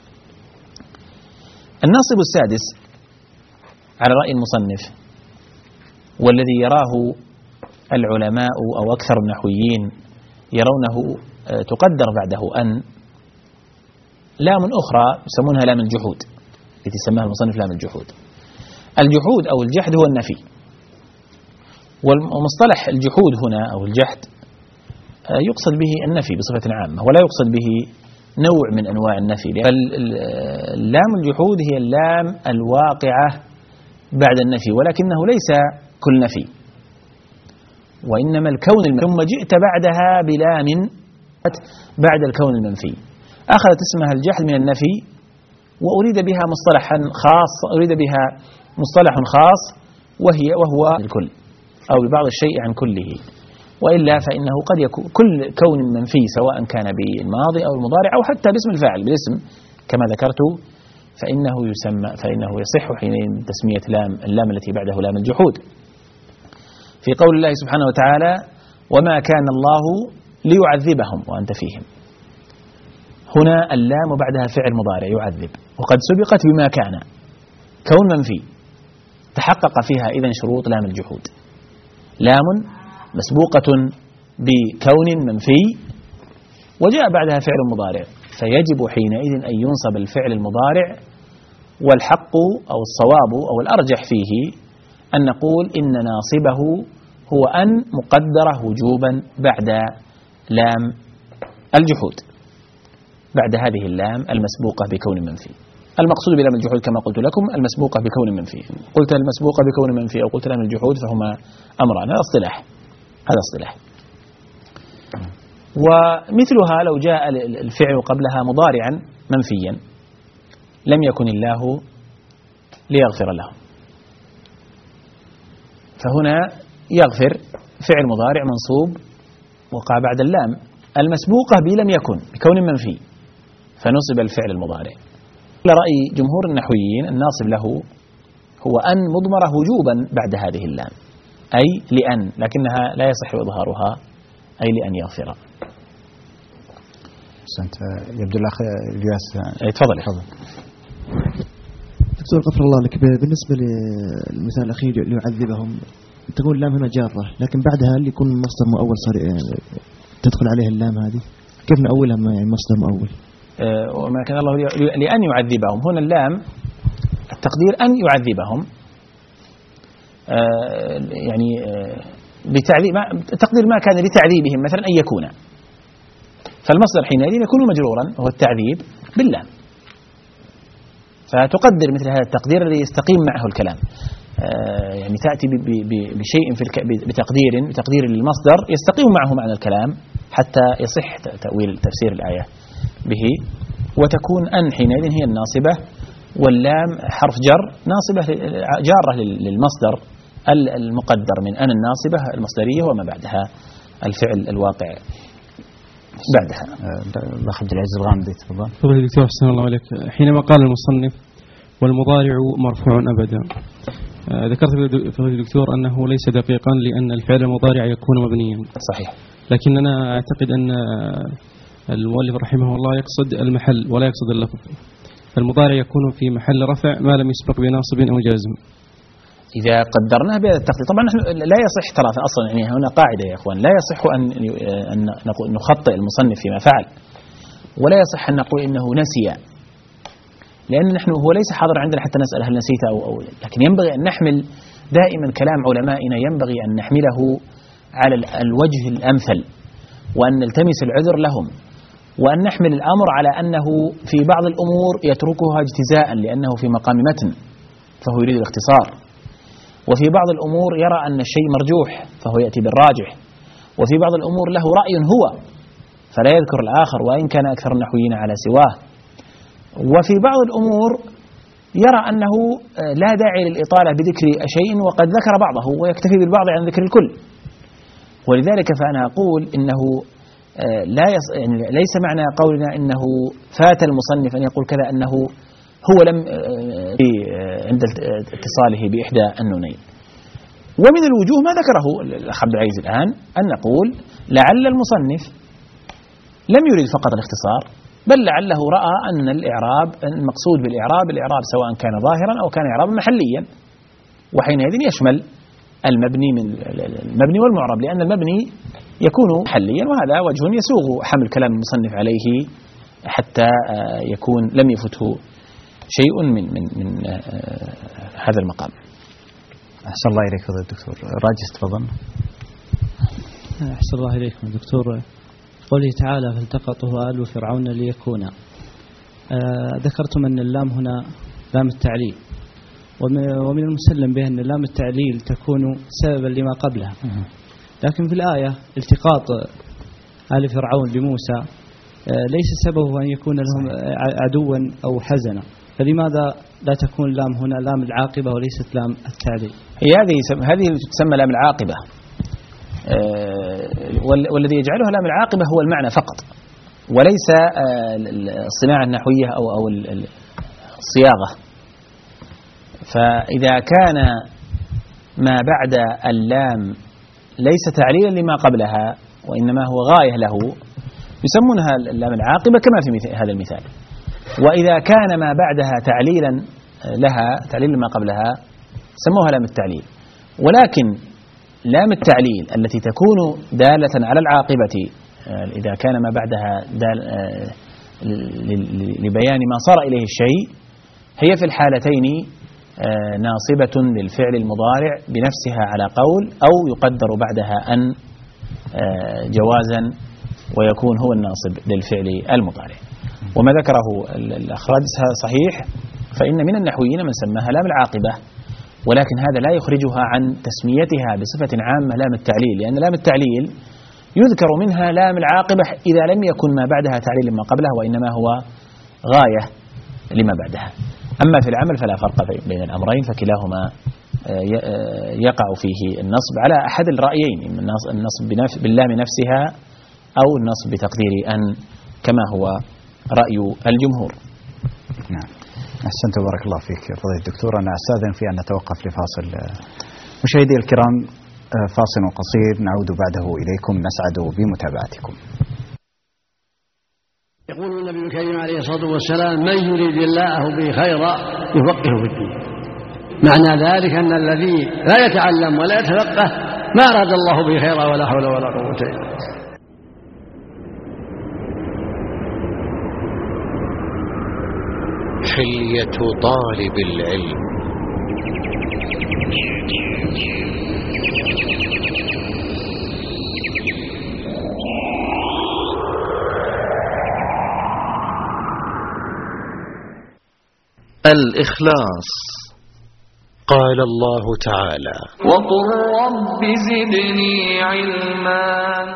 الناصب السادس على رأي المصنف والذي يراه العلماء أو أكثر النحويين يرونه تقدر بعده أن، لام أخرى يسمونها لام الجحود التي سماها المصنف لام الجحود. الجحود أو الجحد هو النفي، ومصطلح الجحود هنا أو الجحد يقصد به النفي بصفة عامة، ولا يقصد به نوع من أنواع النفي. لام الجحود هي اللام الواقعة بعد النفي، ولكنه ليس كل نفي، وإنما الكون المنفي، ثم جئت بعدها بلام بعد الكون المنفي، أخذت اسمها الجحد من النفي وأريد بها مصطلحا خاص، أريد بها مصطلح خاص وهي وهو الكل أو ببعض الشيء عن كله، وإلا فإنه قد يكون كل كون منفي سواء كان بالماضي أو المضارع أو حتى باسم الفاعل بالاسم كما ذكرت، فإنه يسمى فإنه يصح حينئذ تسمية لام اللام التي بعده لام الجحود. في قول الله سبحانه وتعالى وما كان الله ليعذبهم وأنت فيهم، هنا اللام بعدها فعل مضارع يعذب، وقد سبقت بما كان، كون منفي تحقق فيها إذن شروط لام الجحود. لام مسبوقة بكون منفي وجاء بعدها فعل مضارع، فيجب حينئذ أن ينصب الفعل المضارع، والحق أو الصواب أو الأرجح فيه أن نقول إن ناصبه هو أن مقدرة وجوبا بعد لام الجحود، بعد هذه اللام المسبوقة بكون منفي. المقصود بلام الجحود كما قلت لكم المسبوقة بكون منفي، قلت المسبوقة بكون منفي أو قلت لام الجحود فهما أمران، هذا اصطلاح، هذا اصطلاح. ومثلها لو جاء الفعل قبلها مضارعا منفيا لم يكن الله ليغفر له، فهنا يغفر فعل مضارع منصوب وقع بعد اللام المسبوقة بلم يكن بكون منفي فنصب الفعل المضارع. لرأي جمهور النحويين الناصب له هو أن مضمرة وجوبا بعد هذه اللام، أي لأن، لكنها لا يصح إظهارها، أي لأن يغفر. أنت يبدو الأخ الياس تفضل. دكتور غفر الله لك، بالنسبة للمثال الأخير ليعذبهم تقول اللام هنا جارة، لكن بعدها اللي يكون مصدر مؤول صار تدخل عليه اللام هذه، كيف نأولها ما يعني مصدر مؤول؟ أه وما كان الله لأن يعذبهم، هنا اللام التقدير أن يعذبهم، أه يعني أه بتعذيب تقدير ما كان لتعذيبهم مثلا أن يكون، فالمصدر حينئذ يكون مجرورا وهو التعذيب باللام، فتقدر مثل هذا التقدير الذي يستقيم معه الكلام، أه يعني تأتي بشيء في بتقدير بتقدير للمصدر يستقيم معه معنى الكلام حتى يصح تأويل تفسير الآية به، وتكون أن حينئذ هي الناصبة، واللام حرف جر ناصبة جارة للمصدر المقدر من أن الناصبة المصدرية وما بعدها الفعل الواقع بعدها. الأخ عبد العزيز الغامدي تفضل. تفضل دكتور أحسن الله عليك. حينما قال المصنف والمضارع مرفوع أبدا، ذكرت فضيلة الدكتور أنه ليس دقيقا لأن الفعل المضارع يكون مبنيا. صحيح. لكننا أعتقد أن المؤلف رحمه الله يقصد المحل ولا يقصد اللفظ. المضارع يكون في محل رفع ما لم يسبق بناصب أو جازم. إذا قدرناه بهذا التقدير، طبعا نحن لا يصح ترى أصلا، يعني هنا قاعدة يا إخوان، لا يصح أن أن نخطئ المصنف فيما فعل، ولا يصح أن نقول إنه نسي، لأن نحن هو ليس حاضر عندنا حتى نسأل هل نسيت أو أو لكن ينبغي أن نحمل دائما كلام علمائنا، ينبغي أن نحمله على الوجه الأمثل، وأن نلتمس العذر لهم، وأن نحمل الأمر على أنه في بعض الأمور يتركها اجتزاء لأنه في مقام متن فهو يريد الاختصار، وفي بعض الأمور يرى أن الشيء مرجوح فهو يأتي بالراجح، وفي بعض الأمور له رأي هو فلا يذكر الآخر وإن كان أكثر النحويين على سواه، وفي بعض الأمور يرى أنه لا داعي للإطالة بذكر شيء وقد ذكر بعضه ويكتفي بالبعض عن ذكر الكل. ولذلك فأنا أقول إنه لا يص... يعني ليس معنى قولنا إنه فات المصنف أن يقول كذا أنه هو لم عند اتصاله بإحدى النونين. ومن الوجوه ما ذكره الأخ عبد العزيز الآن أن نقول لعل المصنف لم يريد فقط الاختصار، بل لعله رأى أن الإعراب المقصود بالإعراب الإعراب سواء كان ظاهرا أو كان إعرابا محليا، وحينئذ يشمل المبني من المبني والمعرب، لأن المبني يكون محليا، وهذا وجه يسوغ حمل كلام المصنف عليه حتى يكون لم يفته شيء من من من هذا المقام. أحسن الله إليك فضيلة الدكتور. راجس تفضل. أحسن الله إليكم دكتور. قوله تعالى فالتقطه آل فرعون ليكونا، ذكرتم أن اللام هنا لام التعليل، ومن المسلم به أن لام التعليل تكون سببا لما قبلها، لكن في الآية التقاط آل فرعون بموسى ليس سببه أن يكون لهم عدوا أو حزنا، فلماذا لا تكون اللام هنا لام العاقبة وليست لام التعليل؟ هي هذه هذه تسمى لام العاقبة، والذي يجعلها لام العاقبة هو المعنى فقط، وليس الصناعة النحوية أو أو الصياغة. فإذا كان ما بعد اللام ليس تعليلا لما قبلها وإنما هو غاية له يسمونها اللام العاقبة كما في هذا المثال، وإذا كان ما بعدها تعليلا لها تعليل لما قبلها سموها لام التعليل. ولكن لام التعليل التي تكون دالة على العاقبة إذا كان ما بعدها دال لبيان ما صار إليه الشيء هي في الحالتين ناصبة للفعل المضارع بنفسها على قول، أو يقدر بعدها أن جوازا ويكون هو الناصب للفعل المضارع. وما ذكره الأخ رادس صحيح، فإن من النحويين من سماها لام العاقبة، ولكن هذا لا يخرجها عن تسميتها بصفة عامة لام التعليل، لأن لام التعليل يذكر منها لام العاقبة إذا لم يكن ما بعدها تعليل لما قبلها، وإنما هو غاية لما بعدها. أما في العمل فلا فرق بين الأمرين، فكلاهما يقع فيه النصب على أحد الرأيين، النصب باللام نفسها أو النصب بتقدير أن كما هو رأي الجمهور. نعم، أحسنت بارك الله فيك فضيلة الدكتور. أنا أستأذن في أن نتوقف لفاصل. مشاهدي الكرام، فاصل قصير نعود بعده إليكم، نسعد بمتابعتكم. يقول النبي الكريم عليه الصلاة والسلام: من يريد الله به خيرا يفقهه في الدين. معنى ذلك أن الذي لا يتعلم ولا يتفقه ما أراد الله به خيرا ولا حول ولا قوة إلا بالله. حلية طالب العلم. الإخلاص. قال الله تعالى: وقل رب زدني علما.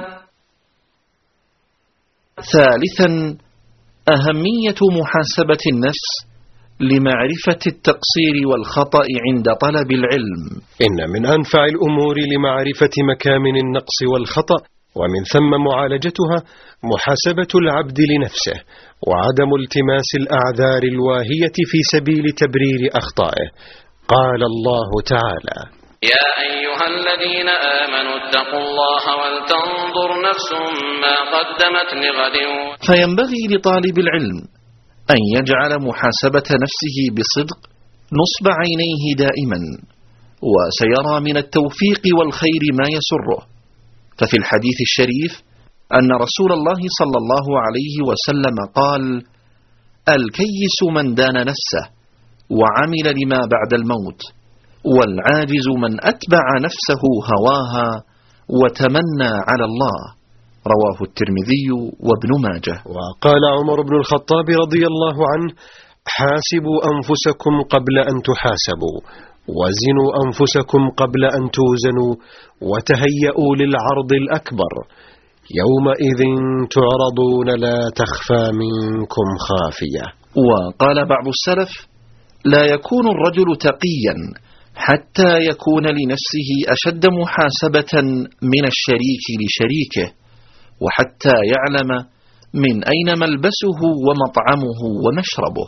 ثالثا، أهمية محاسبة النفس لمعرفة التقصير والخطأ عند طلب العلم. إن من أنفع الأمور لمعرفة مكامن النقص والخطأ ومن ثم معالجتها محاسبة العبد لنفسه، وعدم التماس الأعذار الواهية في سبيل تبرير أخطائه. قال الله تعالى: يا أيها الذين آمنوا اتقوا الله ولتنظر نفس ما قدمت لغد. فينبغي لطالب العلم أن يجعل محاسبة نفسه بصدق نصب عينيه دائما، وسيرى من التوفيق والخير ما يسره. ففي الحديث الشريف أن رسول الله صلى الله عليه وسلم قال: الكيس من دان نفسه وعمل لما بعد الموت، والعاجز من أتبع نفسه هواها وتمنى على الله. رواه الترمذي وابن ماجه. وقال عمر بن الخطاب رضي الله عنه: حاسبوا أنفسكم قبل أن تحاسبوا، وزنوا أنفسكم قبل أن توزنوا، وتهيئوا للعرض الأكبر، يومئذ تعرضون لا تخفى منكم خافية. وقال بعض السلف: لا يكون الرجل تقيا حتى يكون لنفسه أشد محاسبة من الشريك لشريكه، وحتى يعلم من أين ملبسه ومطعمه ومشربه.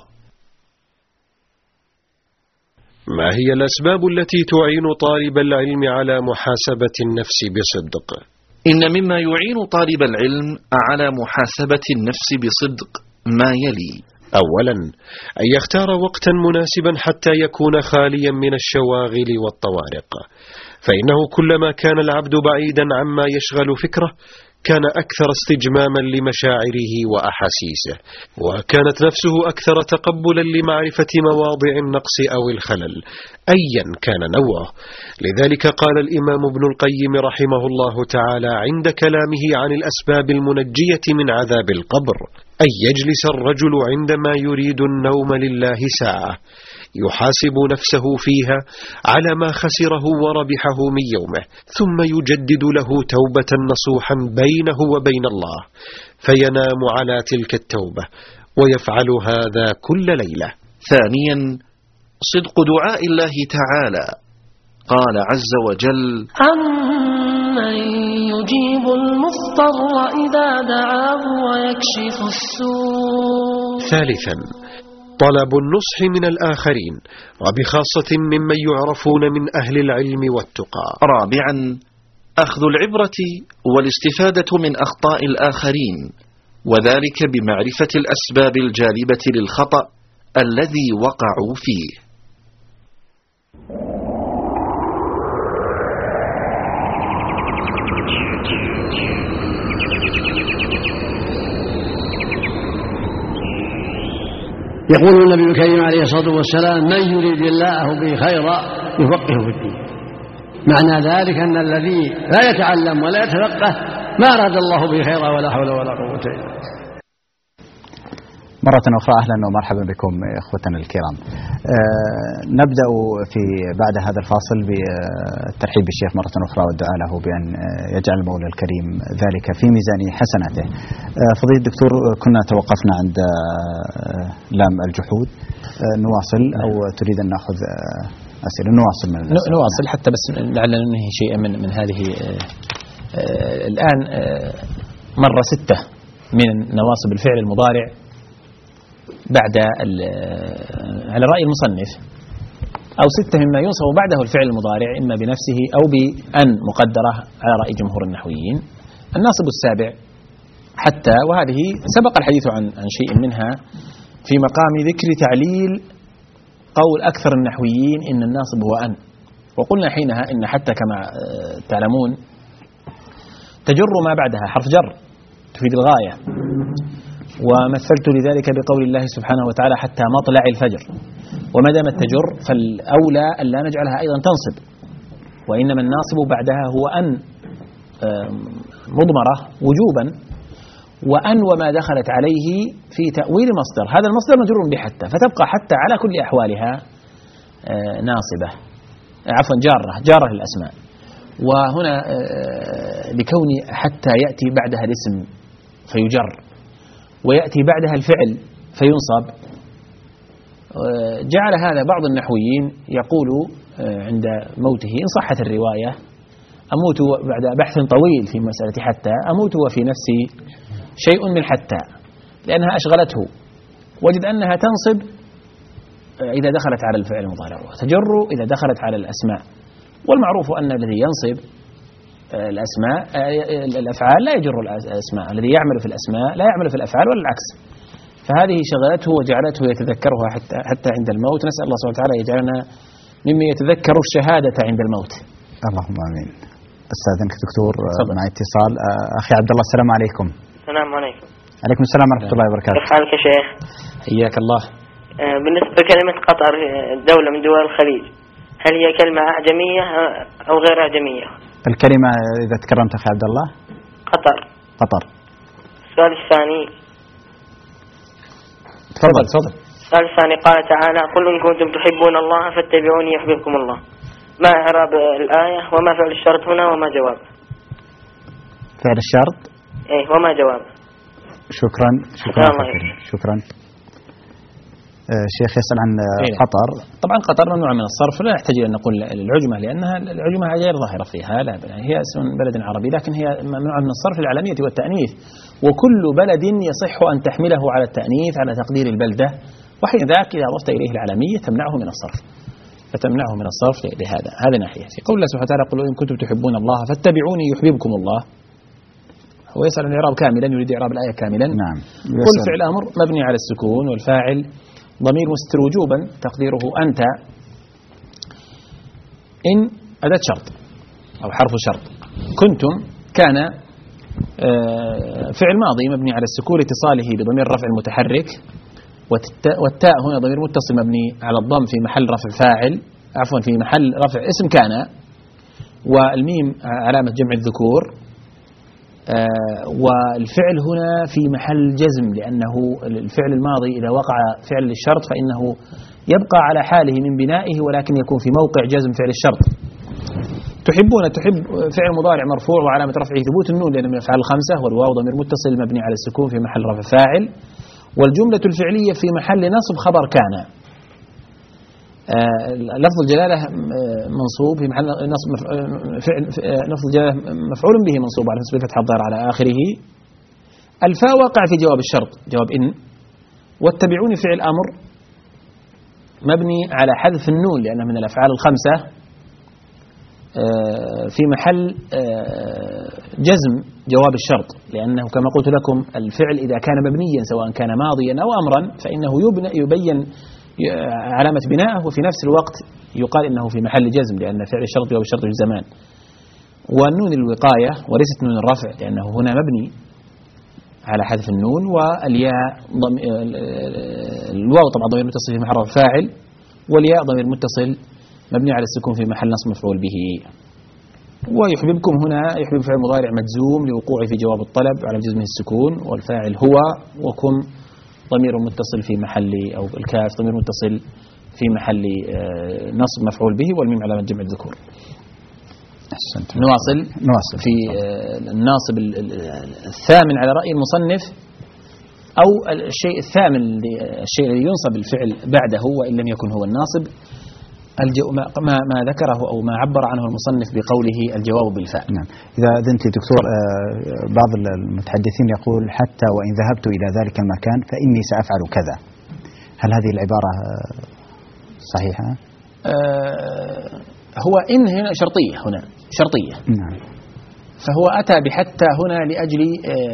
ما هي الأسباب التي تعين طالب العلم على محاسبة النفس بصدق؟ إن مما يعين طالب العلم على محاسبة النفس بصدق ما يلي: أولا، أن يختار وقتا مناسبا حتى يكون خاليا من الشواغل والطوارق، فإنه كلما كان العبد بعيدا عما يشغل فكره كان أكثر استجماما لمشاعره وأحاسيسه، وكانت نفسه أكثر تقبلا لمعرفة مواضع النقص أو الخلل أيا كان نوعه. لذلك قال الإمام ابن القيم رحمه الله تعالى عند كلامه عن الأسباب المنجية من عذاب القبر: أن يجلس الرجل عندما يريد النوم لله ساعة يحاسب نفسه فيها على ما خسره وربحه من يومه، ثم يجدد له توبة نصوحا بينه وبين الله، فينام على تلك التوبة، ويفعل هذا كل ليلة. ثانيا، صدق دعاء الله تعالى. قال عز وجل: أمن يجيب المضطر إذا دعاه ويكشف السوء. ثالثا، طلب النصح من الآخرين، وبخاصة ممن يعرفون من أهل العلم والتقى. رابعا، أخذ العبرة والاستفادة من أخطاء الآخرين، وذلك بمعرفة الأسباب الجالبة للخطأ الذي وقعوا فيه. يقول النبي الكريم عليه الصلاة والسلام: من يريد الله به خيرا يفقهه في الدين. معنى ذلك أن الذي لا يتعلم ولا يتفقه ما أراد الله به خيرا ولا حول ولا قوة إلا بالله. مرة أخرى أهلا ومرحبا بكم إخوتنا الكرام. أه نبدأ في بعد هذا الفاصل بالترحيب بالشيخ مرة أخرى والدعاء له بأن يجعل المولى الكريم ذلك في ميزان حسناته. أه فضيلة الدكتور، كنا توقفنا عند لام الجحود. أه نواصل أو تريد أن نأخذ أسئلة؟ نواصل من نواصل حتى بس لعلنا ننهي شيئا من من هذه. أه الآن أه مرة ستة من نواصب الفعل المضارع بعد على رأي المصنف، أو ستة مما ينصب بعده الفعل المضارع إما بنفسه أو بأن مقدرة على رأي جمهور النحويين. الناصب السابع حتى، وهذه سبق الحديث عن عن شيء منها في مقام ذكر تعليل قول أكثر النحويين إن الناصب هو أن، وقلنا حينها إن حتى كما تعلمون تجر ما بعدها حرف جر تفيد الغاية، ومثلت لذلك بقول الله سبحانه وتعالى: حتى مطلع الفجر. وما دام التجر فالأولى أن لا نجعلها أيضا تنصب، وإنما الناصب بعدها هو أن مضمرة وجوبا، وأن وما دخلت عليه في تأويل مصدر، هذا المصدر مجرور بحتى، فتبقى حتى على كل أحوالها ناصبة، عفوا جارة جارة للأسماء. وهنا لكون حتى يأتي بعدها الاسم فيجر ويأتي بعدها الفعل فينصب، جعل هذا بعض النحويين يقول عند موته إن صحت الرواية: أموت بعد بحث طويل في مسألة حتى، أموت وفي نفسي شيء من حتى، لأنها أشغلته، وجد أنها تنصب إذا دخلت على الفعل المضارع وتجر إذا دخلت على الأسماء. والمعروف أن الذي ينصب الأسماء الأفعال لا يجر الأسماء، الذي يعمل في الأسماء لا يعمل في الأفعال ولا العكس. فهذه شغلته وجعلته يتذكرها حتى حتى عند الموت. نسأل الله سبحانه وتعالى يجعلنا ممن يتذكر الشهادة عند الموت. اللهم آمين. أستاذنك دكتور، مع اتصال أخي عبد الله. السلام عليكم. السلام عليكم. عليكم السلام ورحمة الله وبركاته. كيف حالك يا شيخ؟ حياك الله. بالنسبة لكلمة قطر دولة من دول الخليج، هل هي كلمة أعجمية أو غير أعجمية؟ الكلمة إذا تكرمت أخي عبد الله. قطر. قطر. السؤال الثاني. تفضل تفضل. السؤال الثاني قال تعالى: قل إن كنتم تحبون الله فاتبعوني يحببكم الله. ما إعراب الآية وما فعل الشرط هنا وما جواب؟ فعل الشرط. إيه وما جواب؟ شكرا شكرا شكرا, شكرا. الشيخ يسأل عن قطر. طبعا قطر ممنوع من الصرف، لا نحتاج أن نقول العجمة لأنها العجمة غير ظاهرة فيها، لا هي اسم بلد عربي، لكن هي ممنوع من الصرف العلمية والتأنيث، وكل بلد يصح أن تحمله على التأنيث على تقدير البلدة، وحين ذاك إذا أضفت إليه العلمية تمنعه من الصرف، فتمنعه من الصرف لهذا. هذا ناحية. في قول الله سبحانه وتعالى: قل إن كنتم تحبون الله فاتبعوني يحببكم الله، هو يسأل عن الإعراب كاملا، يريد إعراب الآية كاملا. نعم. قل فعل أمر مبني على السكون، والفاعل ضمير مستتر وجوبا تقديره أنت. إن أداة شرط أو حرف شرط. كنتم كان فعل ماضي مبني على السكون اتصاله بضمير رفع المتحرك، والتاء هنا ضمير متصل مبني على الضم في محل رفع فاعل، عفوا في محل رفع اسم كان، والميم علامة جمع الذكور، والفعل هنا في محل جزم، لأنه الفعل الماضي إذا وقع فعل للشرط فإنه يبقى على حاله من بنائه، ولكن يكون في موقع جزم فعل الشرط. تحبون تحب فعل مضارع مرفوع وعلامة رفعه ثبوت النون لأنه من الأفعال الخمسة، والواو ضمير متصل مبني على السكون في محل رفع فاعل، والجملة الفعلية في محل نصب خبر كان. آه لفظ الجلالة منصوب في محل نصب فعل لفظ الجلالة مفعول به منصوب على نسبة فتح الظاهر على آخره. الفاء واقع في جواب الشرط جواب إن، واتبعوني فعل أمر مبني على حذف النون لأنه من الأفعال الخمسة، آه في محل آه جزم جواب الشرط، لأنه كما قلت لكم الفعل إذا كان مبنيا سواء كان ماضيا أو أمرا فإنه يبين علامة بناءه، وفي نفس الوقت يقال إنه في محل جزم لأن فعل الشرط وبالشرط في الزمان. والنون الوقاية وليست نون الرفع لأنه هنا مبني على حذف النون، والياء ضم... الواو طبعا ضمير متصل في محل فاعل، والياء ضمير متصل مبني على السكون في محل نصب مفعول به. ويحببكم هنا يحبب فعل مضارع مجزوم لوقوعه في جواب الطلب على جزمه السكون، والفاعل هو، وكم ضمير متصل في محل أو الكاف ضمير متصل في محل نصب مفعول به، والميم علامة جمع الذكور. نواصل نواصل في الناصب الثامن على رأي المصنف، أو الشيء الثامن الشيء الذي ينصب الفعل بعده وإن لم يكن هو الناصب، ما ما ذكره أو ما عبر عنه المصنف بقوله الجواب بالفاء. نعم. إذا أذنت دكتور، بعض المتحدثين يقول حتى وإن ذهبت إلى ذلك المكان فإني سأفعل كذا، هل هذه العبارة صحيحة؟ أه هو إن هنا شرطية، هنا شرطية. نعم. فهو أتى بحتى هنا لأجل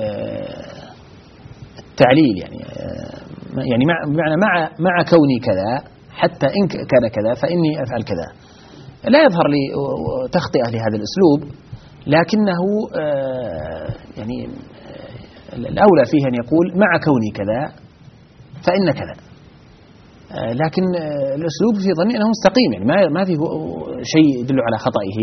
التعليل، يعني يعني مع بمعنى مع مع كوني كذا، حتى إن كان كذا فإني أفعل كذا. لا يظهر لي تخطئة لهذا الأسلوب، لكنه يعني الأولى فيه أن يقول مع كوني كذا فإن كذا، لكن الأسلوب في ظني أنه مستقيم، يعني ما ما فيه شيء يدل على خطئه.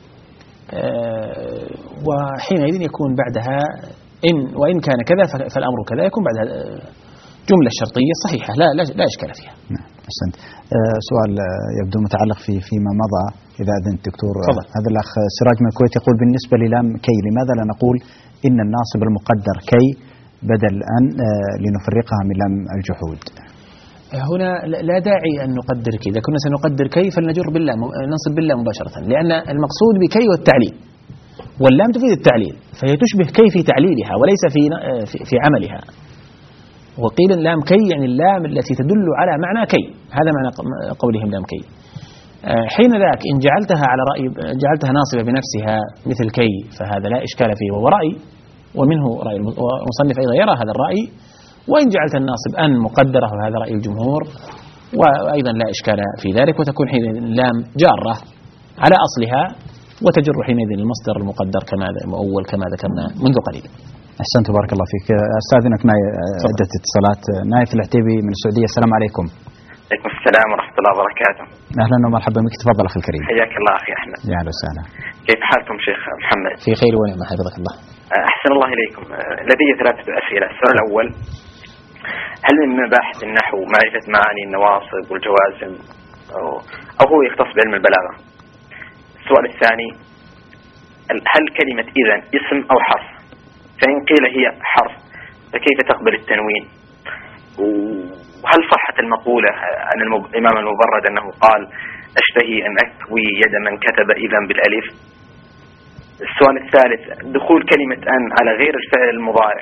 وحينئذ يكون بعدها إن وإن كان كذا فالأمر كذا، يكون بعدها جملة شرطية صحيحة لا لا, لا إشكال فيها. نعم. أحسنت. أه سؤال يبدو متعلق في فيما مضى إذا أذنت دكتور. فضل. هذا الأخ سراج من الكويت يقول بالنسبة للام كي لماذا لا نقول إن الناصب المقدر كي بدل أن أه لنفرقها من لام الجحود؟ هنا لا داعي أن نقدر كي، إذا كنا سنقدر كي فلنجر بالله ننصب بالله مباشرة، لأن المقصود بكي والتعليل، واللام تفيد التعليل فهي تشبه كي في تعليلها وليس في في عملها. وقيل اللام كي يعني اللام التي تدل على معنى كي، هذا معنى قولهم لام كي. حين ذاك إن جعلتها على رأي جعلتها ناصبة بنفسها مثل كي فهذا لا إشكال فيه، وهو رأي ومنه رأي المصنف أيضا يرى هذا الرأي. وإن جعلت الناصب أن مقدرة وهذا رأي الجمهور وأيضا لا إشكال في ذلك، وتكون حينئذ اللام جارة على أصلها وتجر حينئذ المصدر المقدر كما مؤول كما ذكرنا منذ قليل. أحسنت بارك الله فيك. أستاذنك معي عدة اتصالات. نايف العتيبي من السعودية، السلام عليكم. عليكم السلام ورحمة الله وبركاته. أهلا ومرحبا بك، تفضل أخي الكريم. حياك الله أخي أحمد. يا أهلا وسهلا. كيف حالكم شيخ محمد؟ في خير ونعمة حفظك الله. أحسن الله إليكم. لدي ثلاثة أسئلة. السؤال الأول، هل من مباحث النحو معرفة معاني النواصب والجوازم أو هو يختص بعلم البلاغة؟ السؤال الثاني، هل كلمة إذن اسم أو حرف؟ فإن قيل هي حرف فكيف تقبل التنوين؟ وهل صحت المقولة عن الإمام المبرد أنه قال أشتهي أن أكوي يد من كتب إذن بالألف؟ السؤال الثالث، دخول كلمة أن على غير الفعل المضارع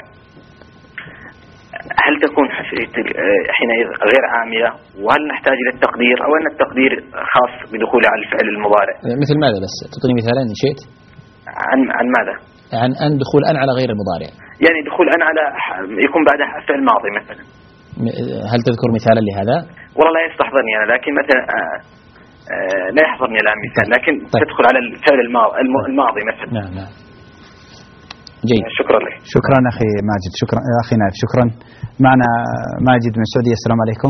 هل تكون حينئذ غير عاملة، وهل نحتاج إلى التقدير أو أن التقدير خاص بدخوله على الفعل المضارع؟ مثل ماذا بس تعطيني مثالا إن شئت؟ عن عن ماذا؟ عن أن دخول أن على غير المضارع، يعني دخول أن على يكون بعدها فعل ماضي مثلا. هل تذكر مثالا لهذا؟ والله لا يستحضرني أنا، لكن مثلا آآ آآ لا يحضرني الآن مثال، لكن طيب. تدخل على الفعل الماضي, الماضي مثلا. نعم نعم. جيد. شكرا لك. شكرا أخي ماجد. شكرا أخي نايف. شكرا. معنا ماجد من السعودية، السلام عليكم.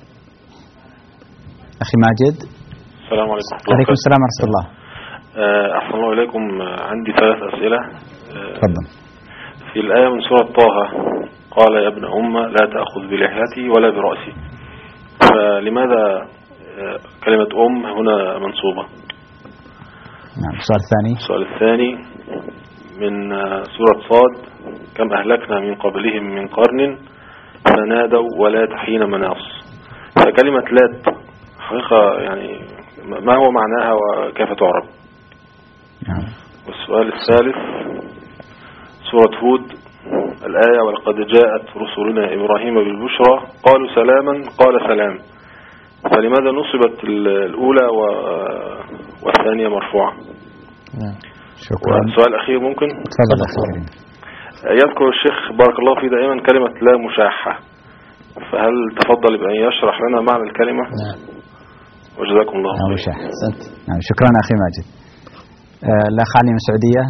أخي ماجد. السلام عليكم. عليكم السلام ورحمة الله. أحسن الله إليكم. عندي ثلاث أسئلة. تفضل. في الآية من سورة طه قال يا ابن أم لا تأخذ بلحيتي ولا برأسي، فلماذا كلمة أم هنا منصوبة؟ نعم. السؤال الثاني. السؤال الثاني من سورة صاد كم أهلكنا من قبلهم من قرن فنادوا ولا تحين مناص، فكلمة لات حقيقة يعني ما هو معناها وكيف تعرب؟ نعم. والسؤال الثالث سورة هود الآية ولقد جاءت رسلنا إبراهيم بالبشرى قالوا سلاما قال سلام، فلماذا نصبت الأولى والثانية مرفوعة؟ نعم. شكرا. والسؤال الأخير ممكن؟ تفضل أخي. يذكر الشيخ بارك الله فيه دائما كلمة لا مشاحة، فهل تفضل بأن يشرح لنا معنى الكلمة؟ نعم. وجزاكم الله نعم خير. نعم شكرا أخي ماجد. آه الأخ علي من السعودية.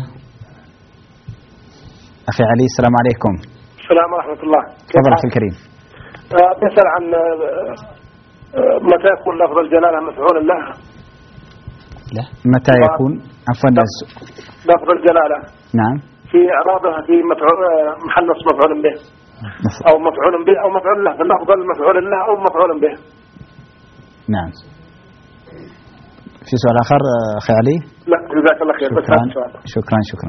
أخي علي السلام عليكم. السلام ورحمة الله. تفضل أخي الكريم. بسأل عن متى يكون لفظ الجلالة مفعول له؟ لا. متى يكون عفوا لفظ الجلالة نعم في إعرابها في مفعول محل نصب مفعول به أو مفعول به أو مفعول له، اللفظ المفعول له أو مفعول به. نعم. في سؤال آخر أخي علي؟ لا جزاك الله خير. شكرا شكرا شكرا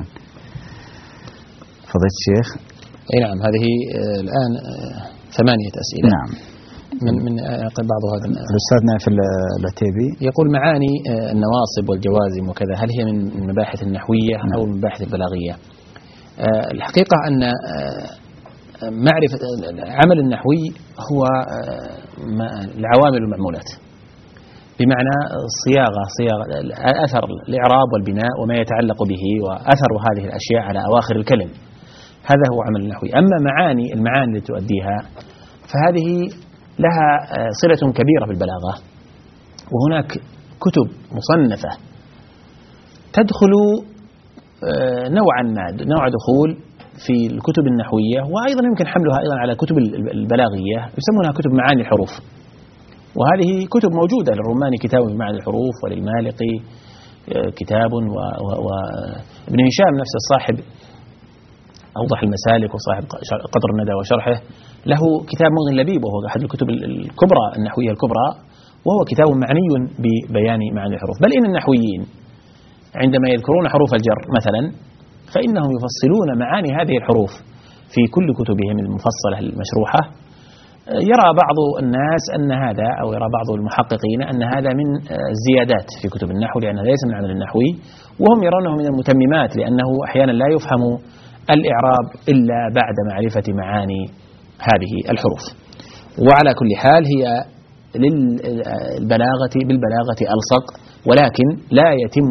فضيلة الشيخ. أي نعم هذه الآن ثمانية أسئلة. نعم. من من بعض هذا الأستاذ نايف العتيبي يقول معاني النواصب والجوازم وكذا هل هي من المباحث النحوية أو من المباحث البلاغية؟ الحقيقة أن معرفة العمل النحوي هو العوامل والمعمولات، بمعنى صياغة صياغة أثر الإعراب والبناء وما يتعلق به وأثر هذه الأشياء على أواخر الكلم، هذا هو عمل النحوي. أما معاني المعاني التي تؤديها فهذه لها صلة كبيرة بالبلاغة، وهناك كتب مصنفة تدخل نوعا ما نوع دخول في الكتب النحوية، وأيضا يمكن حملها أيضا على كتب البلاغية يسمونها كتب معاني الحروف، وهذه كتب موجودة للرماني كتاب في معاني الحروف، وللمالقي كتاب، وابن هشام نفس الصاحب أوضح المسالك وصاحب قدر الندى وشرحه له كتاب مغني اللبيب، وهو أحد الكتب الكبرى النحوية الكبرى، وهو كتاب معني ببيان معاني الحروف. بل إن النحويين عندما يذكرون حروف الجر مثلا فإنهم يفصلون معاني هذه الحروف في كل كتبهم المفصلة المشروحة. يرى بعض الناس أن هذا أو يرى بعض المحققين أن هذا من الزيادات في كتب النحو، لأنه ليس من العمل النحوي، وهم يرونه من المتممات، لأنه أحيانا لا يفهم الإعراب إلا بعد معرفة معاني هذه الحروف. وعلى كل حال هي للبلاغة بالبلاغة ألصق، ولكن لا يتم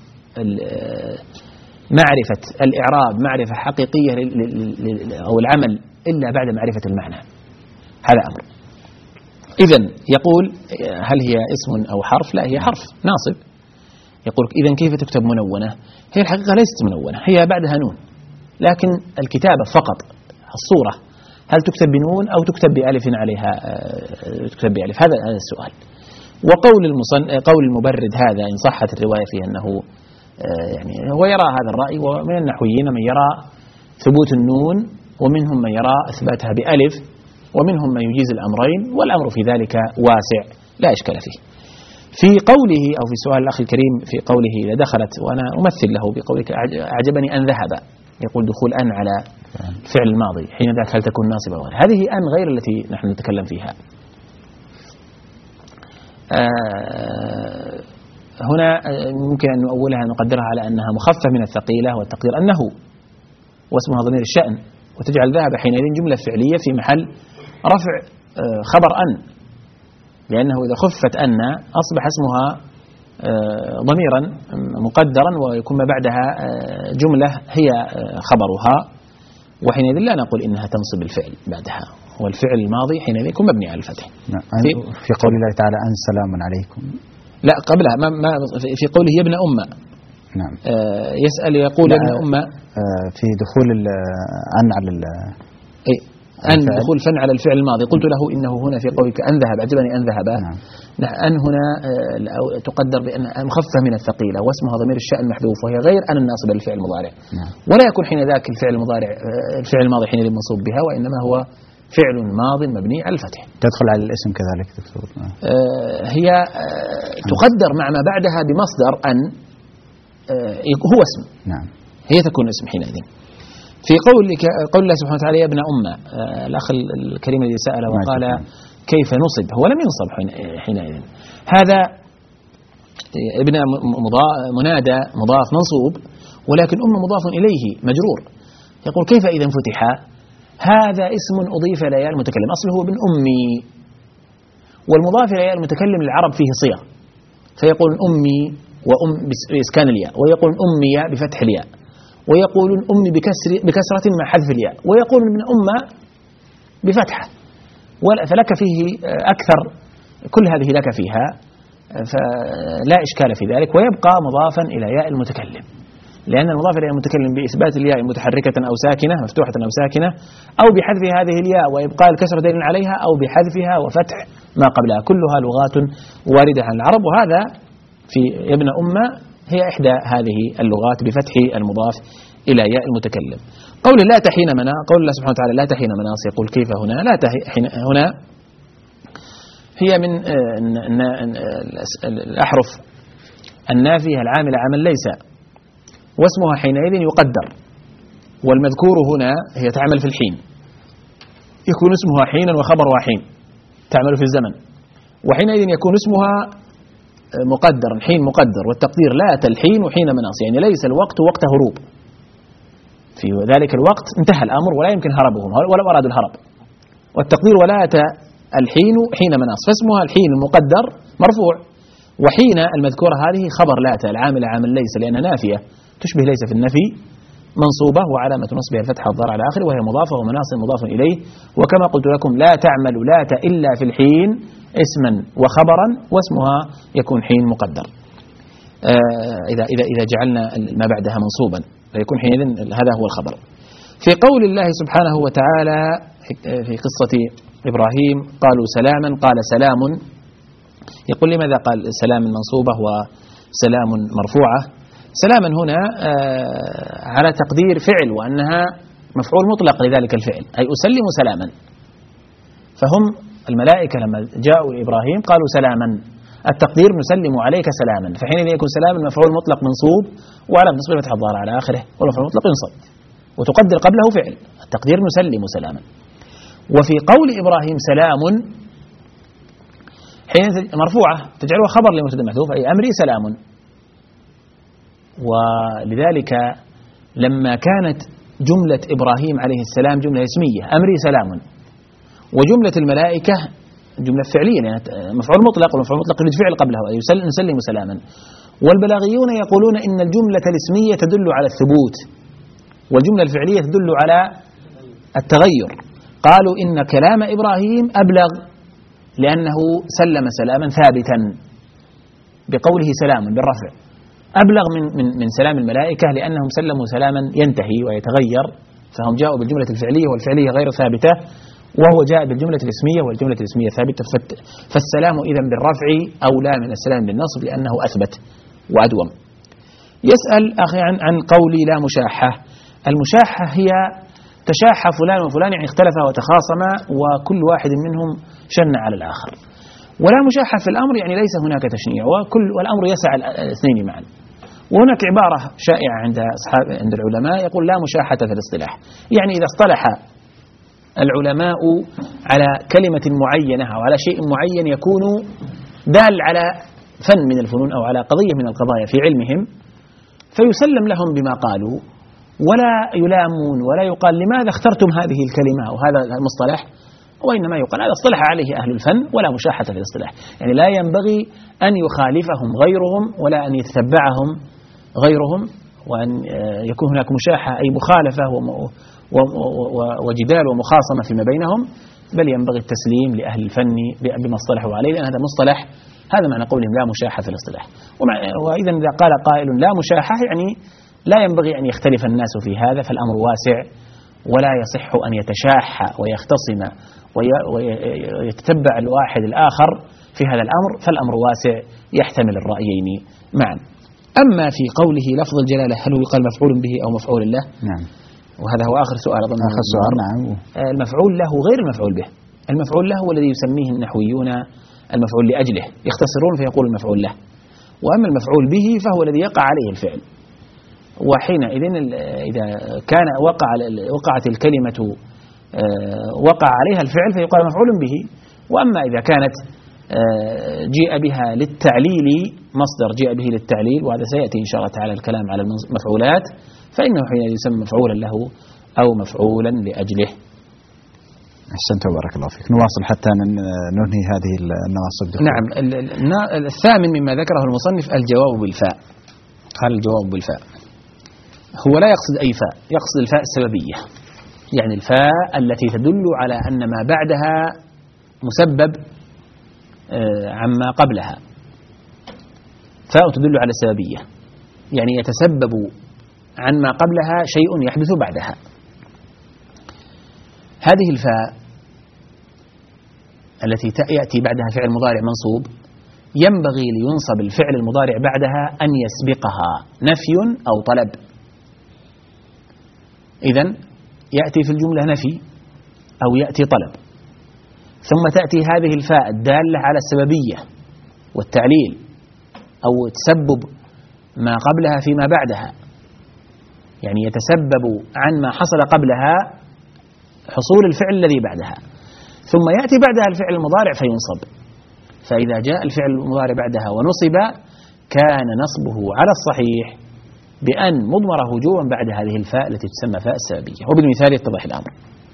معرفة الإعراب معرفة حقيقية أو العمل إلا بعد معرفة المعنى. هذا أمر. إذن يقول هل هي اسم أو حرف؟ لا، هي حرف ناصب. يقول إذن كيف تكتب منونة؟ هي الحقيقة ليست منونة، هي بعدها نون، لكن الكتابة فقط الصورة هل تكتب بنون أو تكتب بألف عليها تكتب بألف؟ هذا هذا السؤال. وقول المصن قول المبرد هذا إن صحت الرواية فيه أنه يعني هو يرى هذا الرأي، ومن النحويين من يرى ثبوت النون، ومنهم من يرى إثباتها بألف، ومنهم من يجيز الأمرين، والأمر في ذلك واسع لا إشكال فيه. في قوله أو في سؤال الأخ الكريم في قوله إذا دخلت، وأنا أمثل له بقولك أعجبني أن ذهب، يقول دخول أن على الفعل الماضي حين ذاك هل تكون ناصبة ولا؟ هذه أن غير التي نحن نتكلم فيها. آه هنا ممكن أن نؤولها نقدرها على أنها مخففة من الثقيلة، والتقدير أنه واسمها ضمير الشأن، وتجعل ذهب حينئذ جملة فعلية في محل رفع خبر أن، لأنه إذا خفت أن أصبح اسمها ضميرا مقدرا ويكون ما بعدها جملة هي خبرها، وحينئذ لا نقول إنها تنصب الفعل بعدها، والفعل الماضي حينئذ يكون مبني على الفتح. في, في قول الله تعالى أن سلام عليكم، لا قبلها ما ما في قوله يا ابن أمة. نعم. آه يسأل يقول يا ابن أمة آه في دخول أن على أي أن دخول فن على الفعل الماضي. قلت له إنه هنا في قولك أن ذهب، عجبني أن ذهب. نعم. أن هنا آه تقدر بأن مخففة من الثقيلة، واسمها ضمير الشأن محذوف، وهي غير أن الناصب للفعل المضارع. نعم. ولا يكون حين ذاك الفعل المضارع آه الفعل الماضي حين منصوب بها، وإنما هو فعل ماض مبني على الفتح. تدخل على الاسم كذلك دكتور. آه هي آه تقدر مع ما بعدها بمصدر أن آه هو اسم. نعم. هي تكون اسم حينئذ. في قول قول الله سبحانه وتعالى يا ابن أمة، آه الأخ الكريم الذي سأل وقال كيف نصب، هو لم ينصب حينئذ. هذا ابن منادى مضاف منصوب، ولكن أم مضاف إليه مجرور. يقول كيف إذا فتح؟ هذا اسم أضيف إلى ياء المتكلم، أصله ابن أمي، والمضاف إلى ياء المتكلم للعرب فيه صيغ، فيقول أمي وأم بإسكان الياء، ويقول أمي بفتح الياء، ويقول أمي بكسر بكسرة مع حذف الياء، ويقول ابن أمة بفتحة. فلك فيه أكثر، كل هذه لك فيها، فلا إشكال في ذلك. ويبقى مضافا إلى ياء المتكلم، لأن المضاف إلى المتكلم بإثبات الياء متحركة أو ساكنة، مفتوحة أو ساكنة، أو بحذف هذه الياء وإبقاء الكسر دليل عليها، أو بحذفها وفتح ما قبلها، كلها لغات واردة عن العرب. وهذا في ابن أمة هي إحدى هذه اللغات بفتح المضاف إلى ياء المتكلم. قول لا تحين مناص، قول الله سبحانه وتعالى لا تحين مناص، يقول كيف هنا؟ لا تحين هنا هي من الأحرف النافية العاملة عمل ليس، واسمها حينئذ يقدر، والمذكور هنا هي تعمل في الحين، يكون اسمها حينا وخبرها حين، تعمل في الزمن، وحينئذ يكون اسمها مقدرا، حين مقدر، والتقدير لا تلحين حين مناص، يعني ليس الوقت وقت هروب، في ذلك الوقت انتهى الأمر ولا يمكن هربهم ولا أرادوا الهرب، والتقدير ولا الحين حين مناص، فاسمها الحين المقدر مرفوع، وحين المذكورة هذه خبر لا العامل عامل ليس، لأنها نافية تشبه ليس في النفي، منصوبة وعلامة نصبها الفتحة الضار على آخر، وهي مضافة ومناص مضاف إليه. وكما قلت لكم لا تعمل لا إلا في الحين اسما وخبرا، واسمها يكون حين مقدر آه إذا إذا إذا جعلنا ما بعدها منصوبا فيكون حينئذ هذا هو الخبر. في قول الله سبحانه وتعالى في قصة إبراهيم قالوا سلاما، قال سلام، يقول لماذا قال سلام منصوبة وسلام مرفوعة؟ سلاما هنا على تقدير فعل، وأنها مفعول مطلق لذلك الفعل، أي أسلم سلاما. فهم الملائكة لما جاءوا لإبراهيم قالوا سلاما، التقدير نسلم عليك سلاما، فحينئذ يكون سلاما مفعول مطلق منصوب وعلى نصب فتح الضار على آخره، والمفعول المطلق ينصب وتقدر قبله فعل، التقدير نسلم سلاما. وفي قول إبراهيم سلام حين مرفوعة تجعلها خبر لمبتدا محذوف، أي أمري سلام. ولذلك لما كانت جملة إبراهيم عليه السلام جملة اسمية أمري سلام، وجملة الملائكة جملة فعلية يعني مفعول مطلق، والمفعول المطلق يريد فعل قبله أي نسلم سلاما. والبلاغيون يقولون إن الجملة الاسمية تدل على الثبوت، والجملة الفعلية تدل على التغير. قالوا إن كلام إبراهيم أبلغ لأنه سلم سلاما ثابتا بقوله سلام بالرفع، أبلغ من من من سلام الملائكة لأنهم سلموا سلاما ينتهي ويتغير، فهم جاءوا بالجملة الفعلية والفعلية غير ثابتة، وهو جاء بالجملة الاسمية والجملة الاسمية ثابتة. فالسلام إذن بالرفع أولى من السلام بالنصب لأنه أثبت وأدوم. يسأل أخي عن عن قولي لا مشاحة. المشاحة هي تشاحى فلان وفلان، يعني اختلفا وتخاصما وكل واحد منهم شن على الآخر. ولا مشاحة في الأمر يعني ليس هناك تشنيع، وكل والأمر يسع الاثنين معا. وهناك عبارة شائعة عند أصحاب عند العلماء يقول لا مشاحة في الاصطلاح، يعني إذا اصطلح العلماء على كلمة معينة أو على شيء معين يكون دال على فن من الفنون أو على قضية من القضايا في علمهم، فيسلم لهم بما قالوا ولا يلامون ولا يقال لماذا اخترتم هذه الكلمة أو هذا المصطلح، وإنما يقال هذا اصطلح عليه أهل الفن ولا مشاحة في الاصطلاح. يعني لا ينبغي أن يخالفهم غيرهم ولا أن يتبعهم غيرهم، وأن يكون هناك مشاحة أي مخالفة وجدال ومخاصمة فيما بينهم، بل ينبغي التسليم لأهل الفن بما اصطلحوا عليه، لأن هذا مصطلح، هذا معنى قولهم لا مشاحة في الاصطلاح. وإذا إذا قال قائل لا مشاحة يعني لا ينبغي أن يختلف الناس في هذا، فالأمر واسع ولا يصح أن يتشاح ويختصم ويتتبع الواحد الآخر في هذا الأمر، فالأمر واسع يحتمل الرأيين معا. أما في قوله لفظ الجلالة هل هو يقال مفعول به أو مفعول له؟ نعم. وهذا هو آخر سؤال أظن. آخر سؤال نعم. المفعول له غير المفعول به. المفعول له هو الذي يسميه النحويون المفعول لأجله، يختصرون فيقول المفعول له. وأما المفعول به فهو الذي يقع عليه الفعل، وحينئذ إذا كان وقع وقعت الكلمة وقع عليها الفعل فيقال مفعول به. وأما إذا كانت جيء بها للتعليل مصدر جيء به للتعليل، وهذا سيأتي إن شاء الله تعالى الكلام على المفعولات، فإنه حينئذ يسمى مفعولا له أو مفعولا لأجله. أحسنت وبارك الله فيك. نواصل حتى ننهي هذه النواصب. نعم. الثامن مما ذكره المصنف الجواب بالفاء. قال الجواب بالفاء هو لا يقصد أي فاء، يقصد الفاء السببية، يعني الفاء التي تدل على أن ما بعدها مسبب عما قبلها، فاء تدل على السببية، يعني يتسبب عما قبلها شيء يحدث بعدها. هذه الفاء التي يأتي بعدها فعل مضارع منصوب ينبغي لينصب الفعل المضارع بعدها أن يسبقها نفي أو طلب. إذن يأتي في الجملة نفي أو يأتي طلب، ثم تأتي هذه الفاء الدالة على السببية والتعليل أو تسبب ما قبلها فيما بعدها، يعني يتسبب عن ما حصل قبلها حصول الفعل الذي بعدها، ثم يأتي بعدها الفعل المضارع فينصب. فإذا جاء الفعل المضارع بعدها ونصب كان نصبه على الصحيح بأن مضمر هجوما بعد هذه الفاء التي تسمى فاء السببية، وبالمثال يتضح الأمر.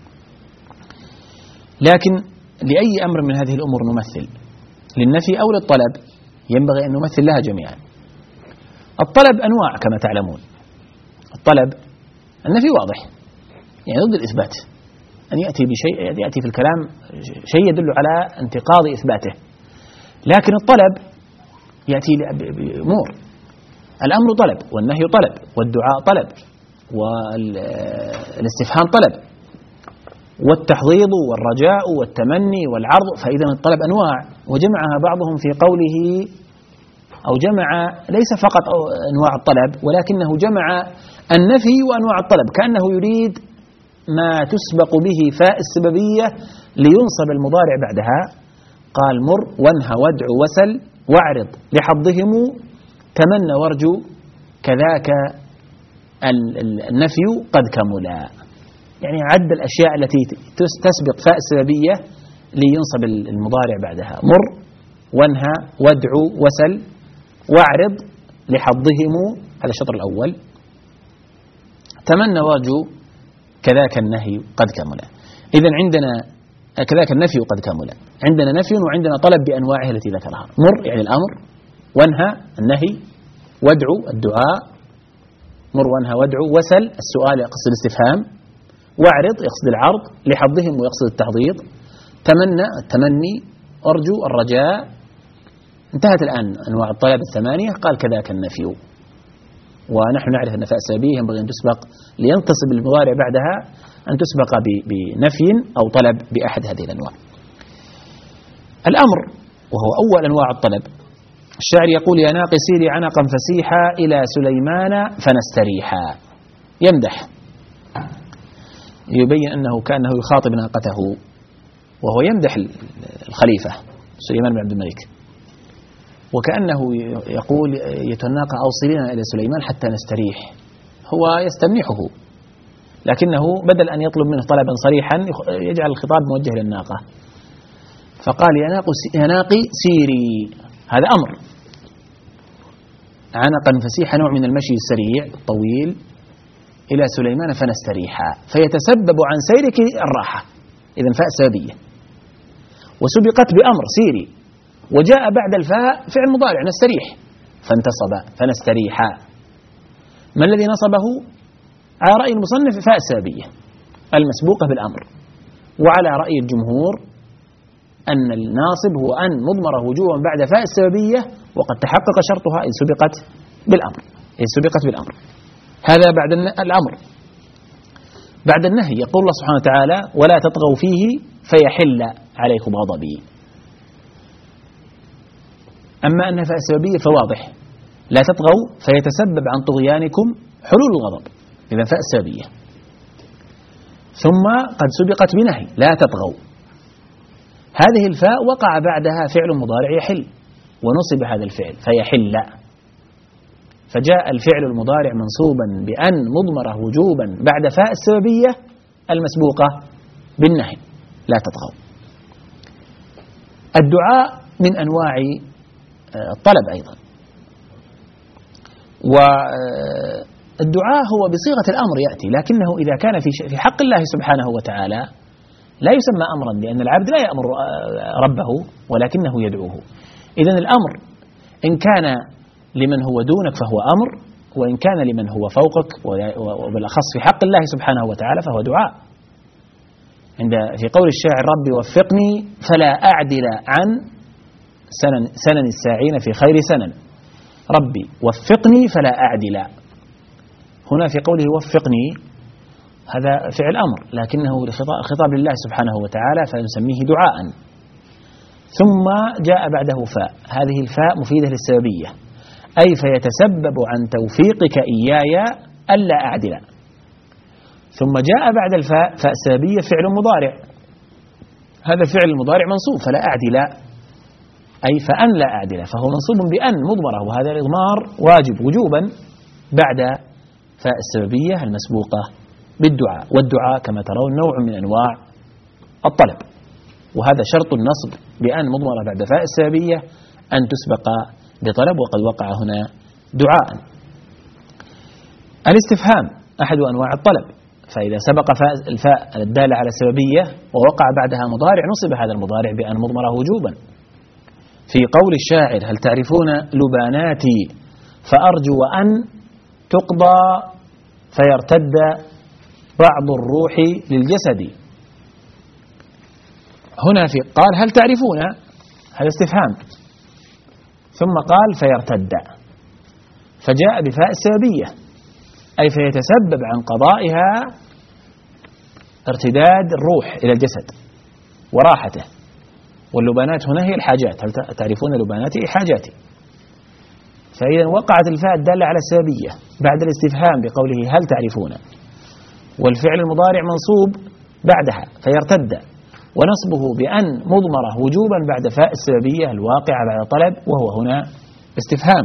لكن لأي أمر من هذه الأمور نمثل؟ للنفي أو للطلب؟ ينبغي أن نمثل لها جميعا. الطلب أنواع كما تعلمون. الطلب النفي واضح، يعني ضد الإثبات، أن يأتي بشيء يأتي في الكلام شيء يدل على انتقاض إثباته. لكن الطلب يأتي بأمور، الأمر طلب والنهي طلب والدعاء طلب والاستفهام طلب والتحضيض والرجاء والتمني والعرض. فإذا الطلب أنواع، وجمعها بعضهم في قوله، أو جمع ليس فقط أنواع الطلب ولكنه جمع النفي وأنواع الطلب، كأنه يريد ما تسبق به فاء السببية لينصب المضارع بعدها. قال مر وانهى وادع وسل واعرض لحظهم تمنى وارجو كذاك النفي قد كملا، يعني عد الأشياء التي تسبق فاء السببية لينصب المضارع بعدها. مر وانهى وادعو وسل واعرض لحظهم، هذا الشطر الأول. تمنى وارجو كذاك النهي قد كملا. إذن عندنا كذاك النفي قد كملا، عندنا نفي وعندنا طلب بأنواعه التي ذكرها. مر يعني الأمر، وانهى النهي، وادعو الدعاء، مر وانهى وادعو، وسل السؤال يقصد الاستفهام، واعرض يقصد العرض، لحظهم ويقصد التحضيض، تمنى التمني، أرجو الرجاء. انتهت الآن أنواع الطلب الثمانية. قال كذاك النفي، ونحن نعرف أن فاء السببية ينبغي أن تسبق لينتصب المضارع بعدها أن تسبق بنفي أو طلب بأحد هذه الأنواع. الأمر وهو أول أنواع الطلب، الشاعر يقول يا ناقي سيري عنقا فسيحا إلى سليمان فنستريحا. يمدح، يبين أنه كأنه يخاطب ناقته، وهو يمدح الخليفة سليمان بن عبد الملك، وكأنه يقول يتناقى أوصلنا إلى سليمان حتى نستريح. هو يستمنحه، لكنه بدل أن يطلب منه طلبا صريحا يجعل الخطاب موجه للناقة، فقال يا ناقي سيري، هذا أمر. عنقا فسيحا نوع من المشي السريع الطويل إلى سليمان فنستريحا، فيتسبب عن سيرك الراحة. إذن فاء سببية وسبقت بأمر سيري، وجاء بعد الفاء فعل مضارع نستريح فانتصب فنستريحا. ما الذي نصبه؟ على رأي المصنف فاء سببية المسبوقة بالأمر، وعلى رأي الجمهور أن الناصب هو أن مضمر وجوبا بعد فاء السببية وقد تحقق شرطها إن سبقت بالأمر إن سبقت بالأمر. هذا بعد الأمر. بعد النهي يقول الله سبحانه وتعالى ولا تطغوا فيه فيحل عليكم غضبي. أما أنها فاء السببية فواضح، لا تطغوا فيتسبب عن طغيانكم حلول الغضب، إذا فاء السببية. ثم قد سبقت بنهي لا تطغوا، هذه الفاء وقع بعدها فعل مضارع يحل ونصب هذا الفعل فيحل، فجاء الفعل المضارع منصوبا بأن مضمره وجوبا بعد فاء السببية المسبوقة بالنهي لا تطغوا. الدعاء من أنواع الطلب أيضا، والدعاء هو بصيغة الأمر يأتي، لكنه إذا كان في حق الله سبحانه وتعالى لا يسمى أمرا، لأن العبد لا يأمر ربه ولكنه يدعوه. إذن الأمر إن كان لمن هو دونك فهو أمر، وإن كان لمن هو فوقك وبالأخص في حق الله سبحانه وتعالى فهو دعاء. عند في قول الشاعر ربي وفقني فلا أعدل عن سنن, سنن الساعين في خير سنن. ربي وفقني فلا أعدل. هنا في قوله وفقني هذا فعل أمر، لكنه خطاب لله سبحانه وتعالى فنسميه دعاء. ثم جاء بعده فاء، هذه الفاء مفيدة للسببية، أي فيتسبب عن توفيقك إياي ألا أعدل. ثم جاء بعد الفاء فاء سببية فعل مضارع، هذا الفعل المضارع منصوب فلا أعدل، أي فأن لا أعدل، فهو منصوب بأن مضمرة، وهذا الإضمار واجب وجوبا بعد فاء السببية المسبوقة بالدعاء. والدعاء كما ترون نوع من أنواع الطلب، وهذا شرط النصب بأن مضمرة بعد فاء السببية أن تسبق بطلب، وقد وقع هنا دعاء. الاستفهام أحد أنواع الطلب، فإذا سبق الفاء الدالة على السببية ووقع بعدها مضارع نصب هذا المضارع بأن مضمرة وجوبا. في قول الشاعر هل تعرفون لباناتي فأرجو أن تقضى فيرتد بعض الروح للجسد. هنا في قال هل تعرفون، هذا استفهام، ثم قال فيرتد، فجاء بفاء السببية أي فيتسبب عن قضائها ارتداد الروح إلى الجسد وراحته. واللبانات هنا هي الحاجات، هل تعرفون لباناتي حاجاتي. فإذا وقعت الفاء الدالة على السببية بعد الاستفهام بقوله هل تعرفون، والفعل المضارع منصوب بعدها فيرتد، ونصبه بأن مضمرة وجوبا بعد فاء السببية الواقعة بعد طلب، وهو هنا استفهام.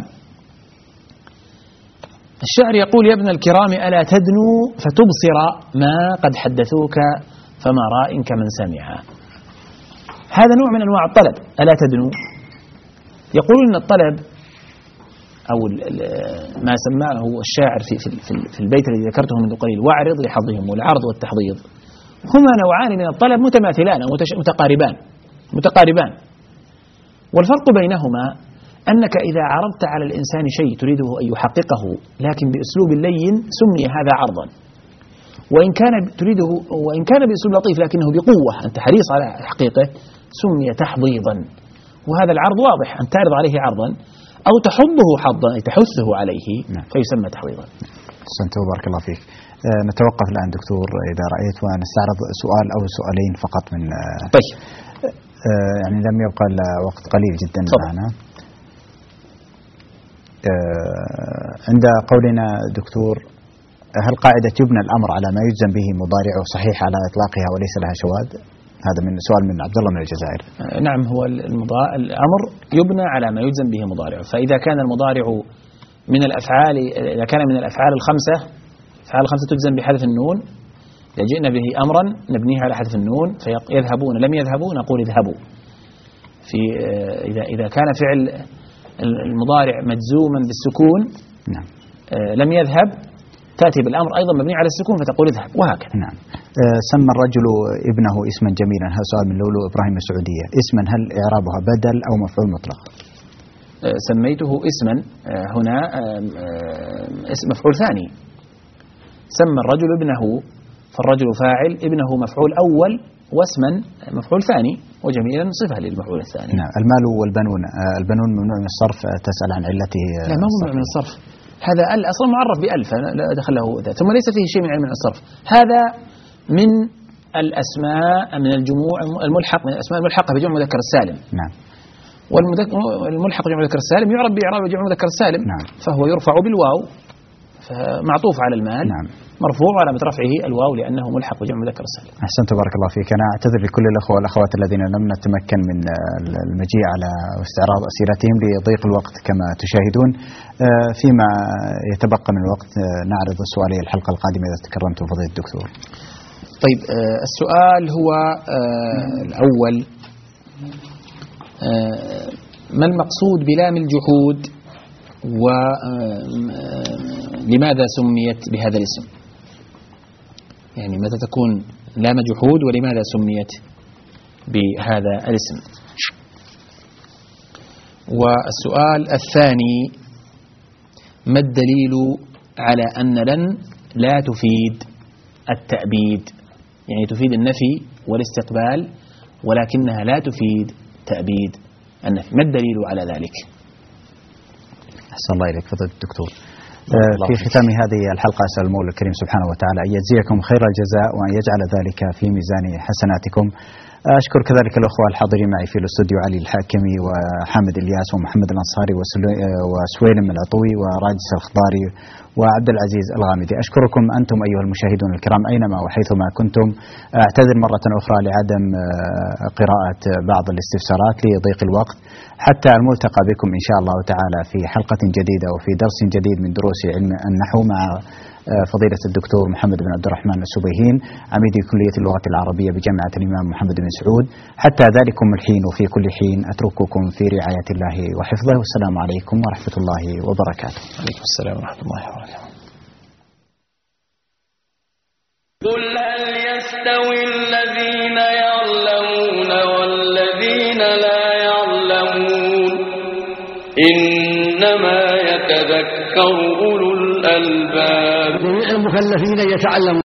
الشاعر يقول يا ابن الكرام ألا تدنو فتبصر ما قد حدثوك فما رائك من سمع. هذا نوع من أنواع الطلب، ألا تدنو. يقول إن الطلب أو ما سماه الشاعر في في البيت الذي ذكرته منذ قليل واعرض لحظهم، والعرض والتحضيض هما نوعان من الطلب متماثلان أو متقاربان متقاربان والفرق بينهما أنك إذا عرضت على الإنسان شيء تريده أن يحققه لكن بأسلوب لين سمي هذا عرضا، وإن كان تريده وإن كان بأسلوب لطيف لكنه بقوة أنت حريص على تحقيقه سمي تحضيضا. وهذا العرض واضح، أن تعرض عليه عرضا أو تحضه حظا أي تحثه عليه فيسمى تحضيضا. أحسنت وبارك الله فيك. أه نتوقف الآن دكتور إذا رأيت، ونستعرض سؤال أو سؤالين فقط من أه طيب. أه يعني لم يبقى إلا وقت قليل جدا معنا. أه عند قولنا دكتور هل قاعدة يبنى الأمر على ما يجزم به مضارعه صحيح على إطلاقها وليس لها شواذ؟ هذا من سؤال من عبد الله من الجزائر. نعم، هو الأمر يبنى على ما يجزم به مضارعه، فإذا كان المضارع من الأفعال إذا كان من الأفعال الخمسة، الأفعال الخمسة تجزم بحذف النون، إذا جئنا به أمرا نبنيه على حذف النون، فيذهبون لم يذهبوا نقول اذهبوا. في إذا إذا كان فعل المضارع مجزوما بالسكون نعم لم يذهب تأتي بالأمر أيضا مبني على السكون فتقول اذهب، وهكذا. نعم. أه سمى الرجل ابنه اسما جميلا، هذا سؤال من لولو إبراهيم السعودية. اسما هل إعرابها بدل أو مفعول مطلق؟ أه سميته اسما، أه هنا أه اسم مفعول ثاني. سمى الرجل ابنه، فالرجل فاعل، ابنه مفعول أول، واسما مفعول ثاني، وجميلا صفة للمفعول الثاني. نعم. المال والبنون، أه البنون ممنوع من الصرف، تسأل عن علته. لا ما ممنوع من الصرف، هذا ال أصلا معرف بألف لا دخل له ذا، ثم ليس فيه شيء من علم الصرف. هذا من الأسماء من الجموع الملحق من الأسماء الملحقة بجمع المذكر السالم. نعم. والملحق بجمع المذكر السالم يعرب بإعراب جمع المذكر السالم. نعم. فهو يرفع بالواو معطوف على المال. نعم. مرفوع على رفعه الواو لأنه ملحق بجمع المذكر السالم. أحسنت بارك الله فيك. أنا أعتذر لكل الأخوة والأخوات الذين لم نتمكن من المجيء على استعراض أسئلتهم لضيق الوقت كما تشاهدون. فيما يتبقى من الوقت نعرض سؤالي الحلقة القادمة إذا تكرمتم فضيلة الدكتور. طيب، السؤال هو الأول، ما المقصود بلام الجحود ولماذا سميت بهذا الاسم؟ يعني متى تكون لام جحود ولماذا سميت بهذا الاسم؟ والسؤال الثاني، ما الدليل على أن لن لا تفيد التأبيد، يعني تفيد النفي والاستقبال، ولكنها لا تفيد تأبيد النفي. ما الدليل على ذلك؟ أحسن الله إليك فضيلة الدكتور. في ختام هذه الحلقة أسأل المولى الكريم سبحانه وتعالى أن يجزيكم خير الجزاء وأن يجعل ذلك في ميزان حسناتكم. أشكر كذلك الأخوة الحاضرين معي في الاستوديو، علي الحاكمي وحامد الياس ومحمد الأنصاري وسويلم العطوي وراجس الخضاري وعبد العزيز الغامدي. أشكركم أنتم أيها المشاهدون الكرام أينما وحيثما كنتم. أعتذر مرة أخرى لعدم قراءة بعض الاستفسارات لضيق الوقت، حتى الملتقى بكم إن شاء الله تعالى في حلقة جديدة وفي درس جديد من دروس علم النحو مع فضيلة الدكتور محمد بن عبد الرحمن السبيهين، عميد كلية اللغة العربية بجامعة الإمام محمد بن سعود. حتى ذلكم الحين وفي كل حين أترككم في رعاية الله وحفظه، والسلام عليكم ورحمة الله وبركاته. عليكم السلام ورحمة الله وبركاته. قل هل يستوي الذين يعلمون والذين لا يعلمون إنما يتذكر أولو الألباب. المكلفين يتعلمون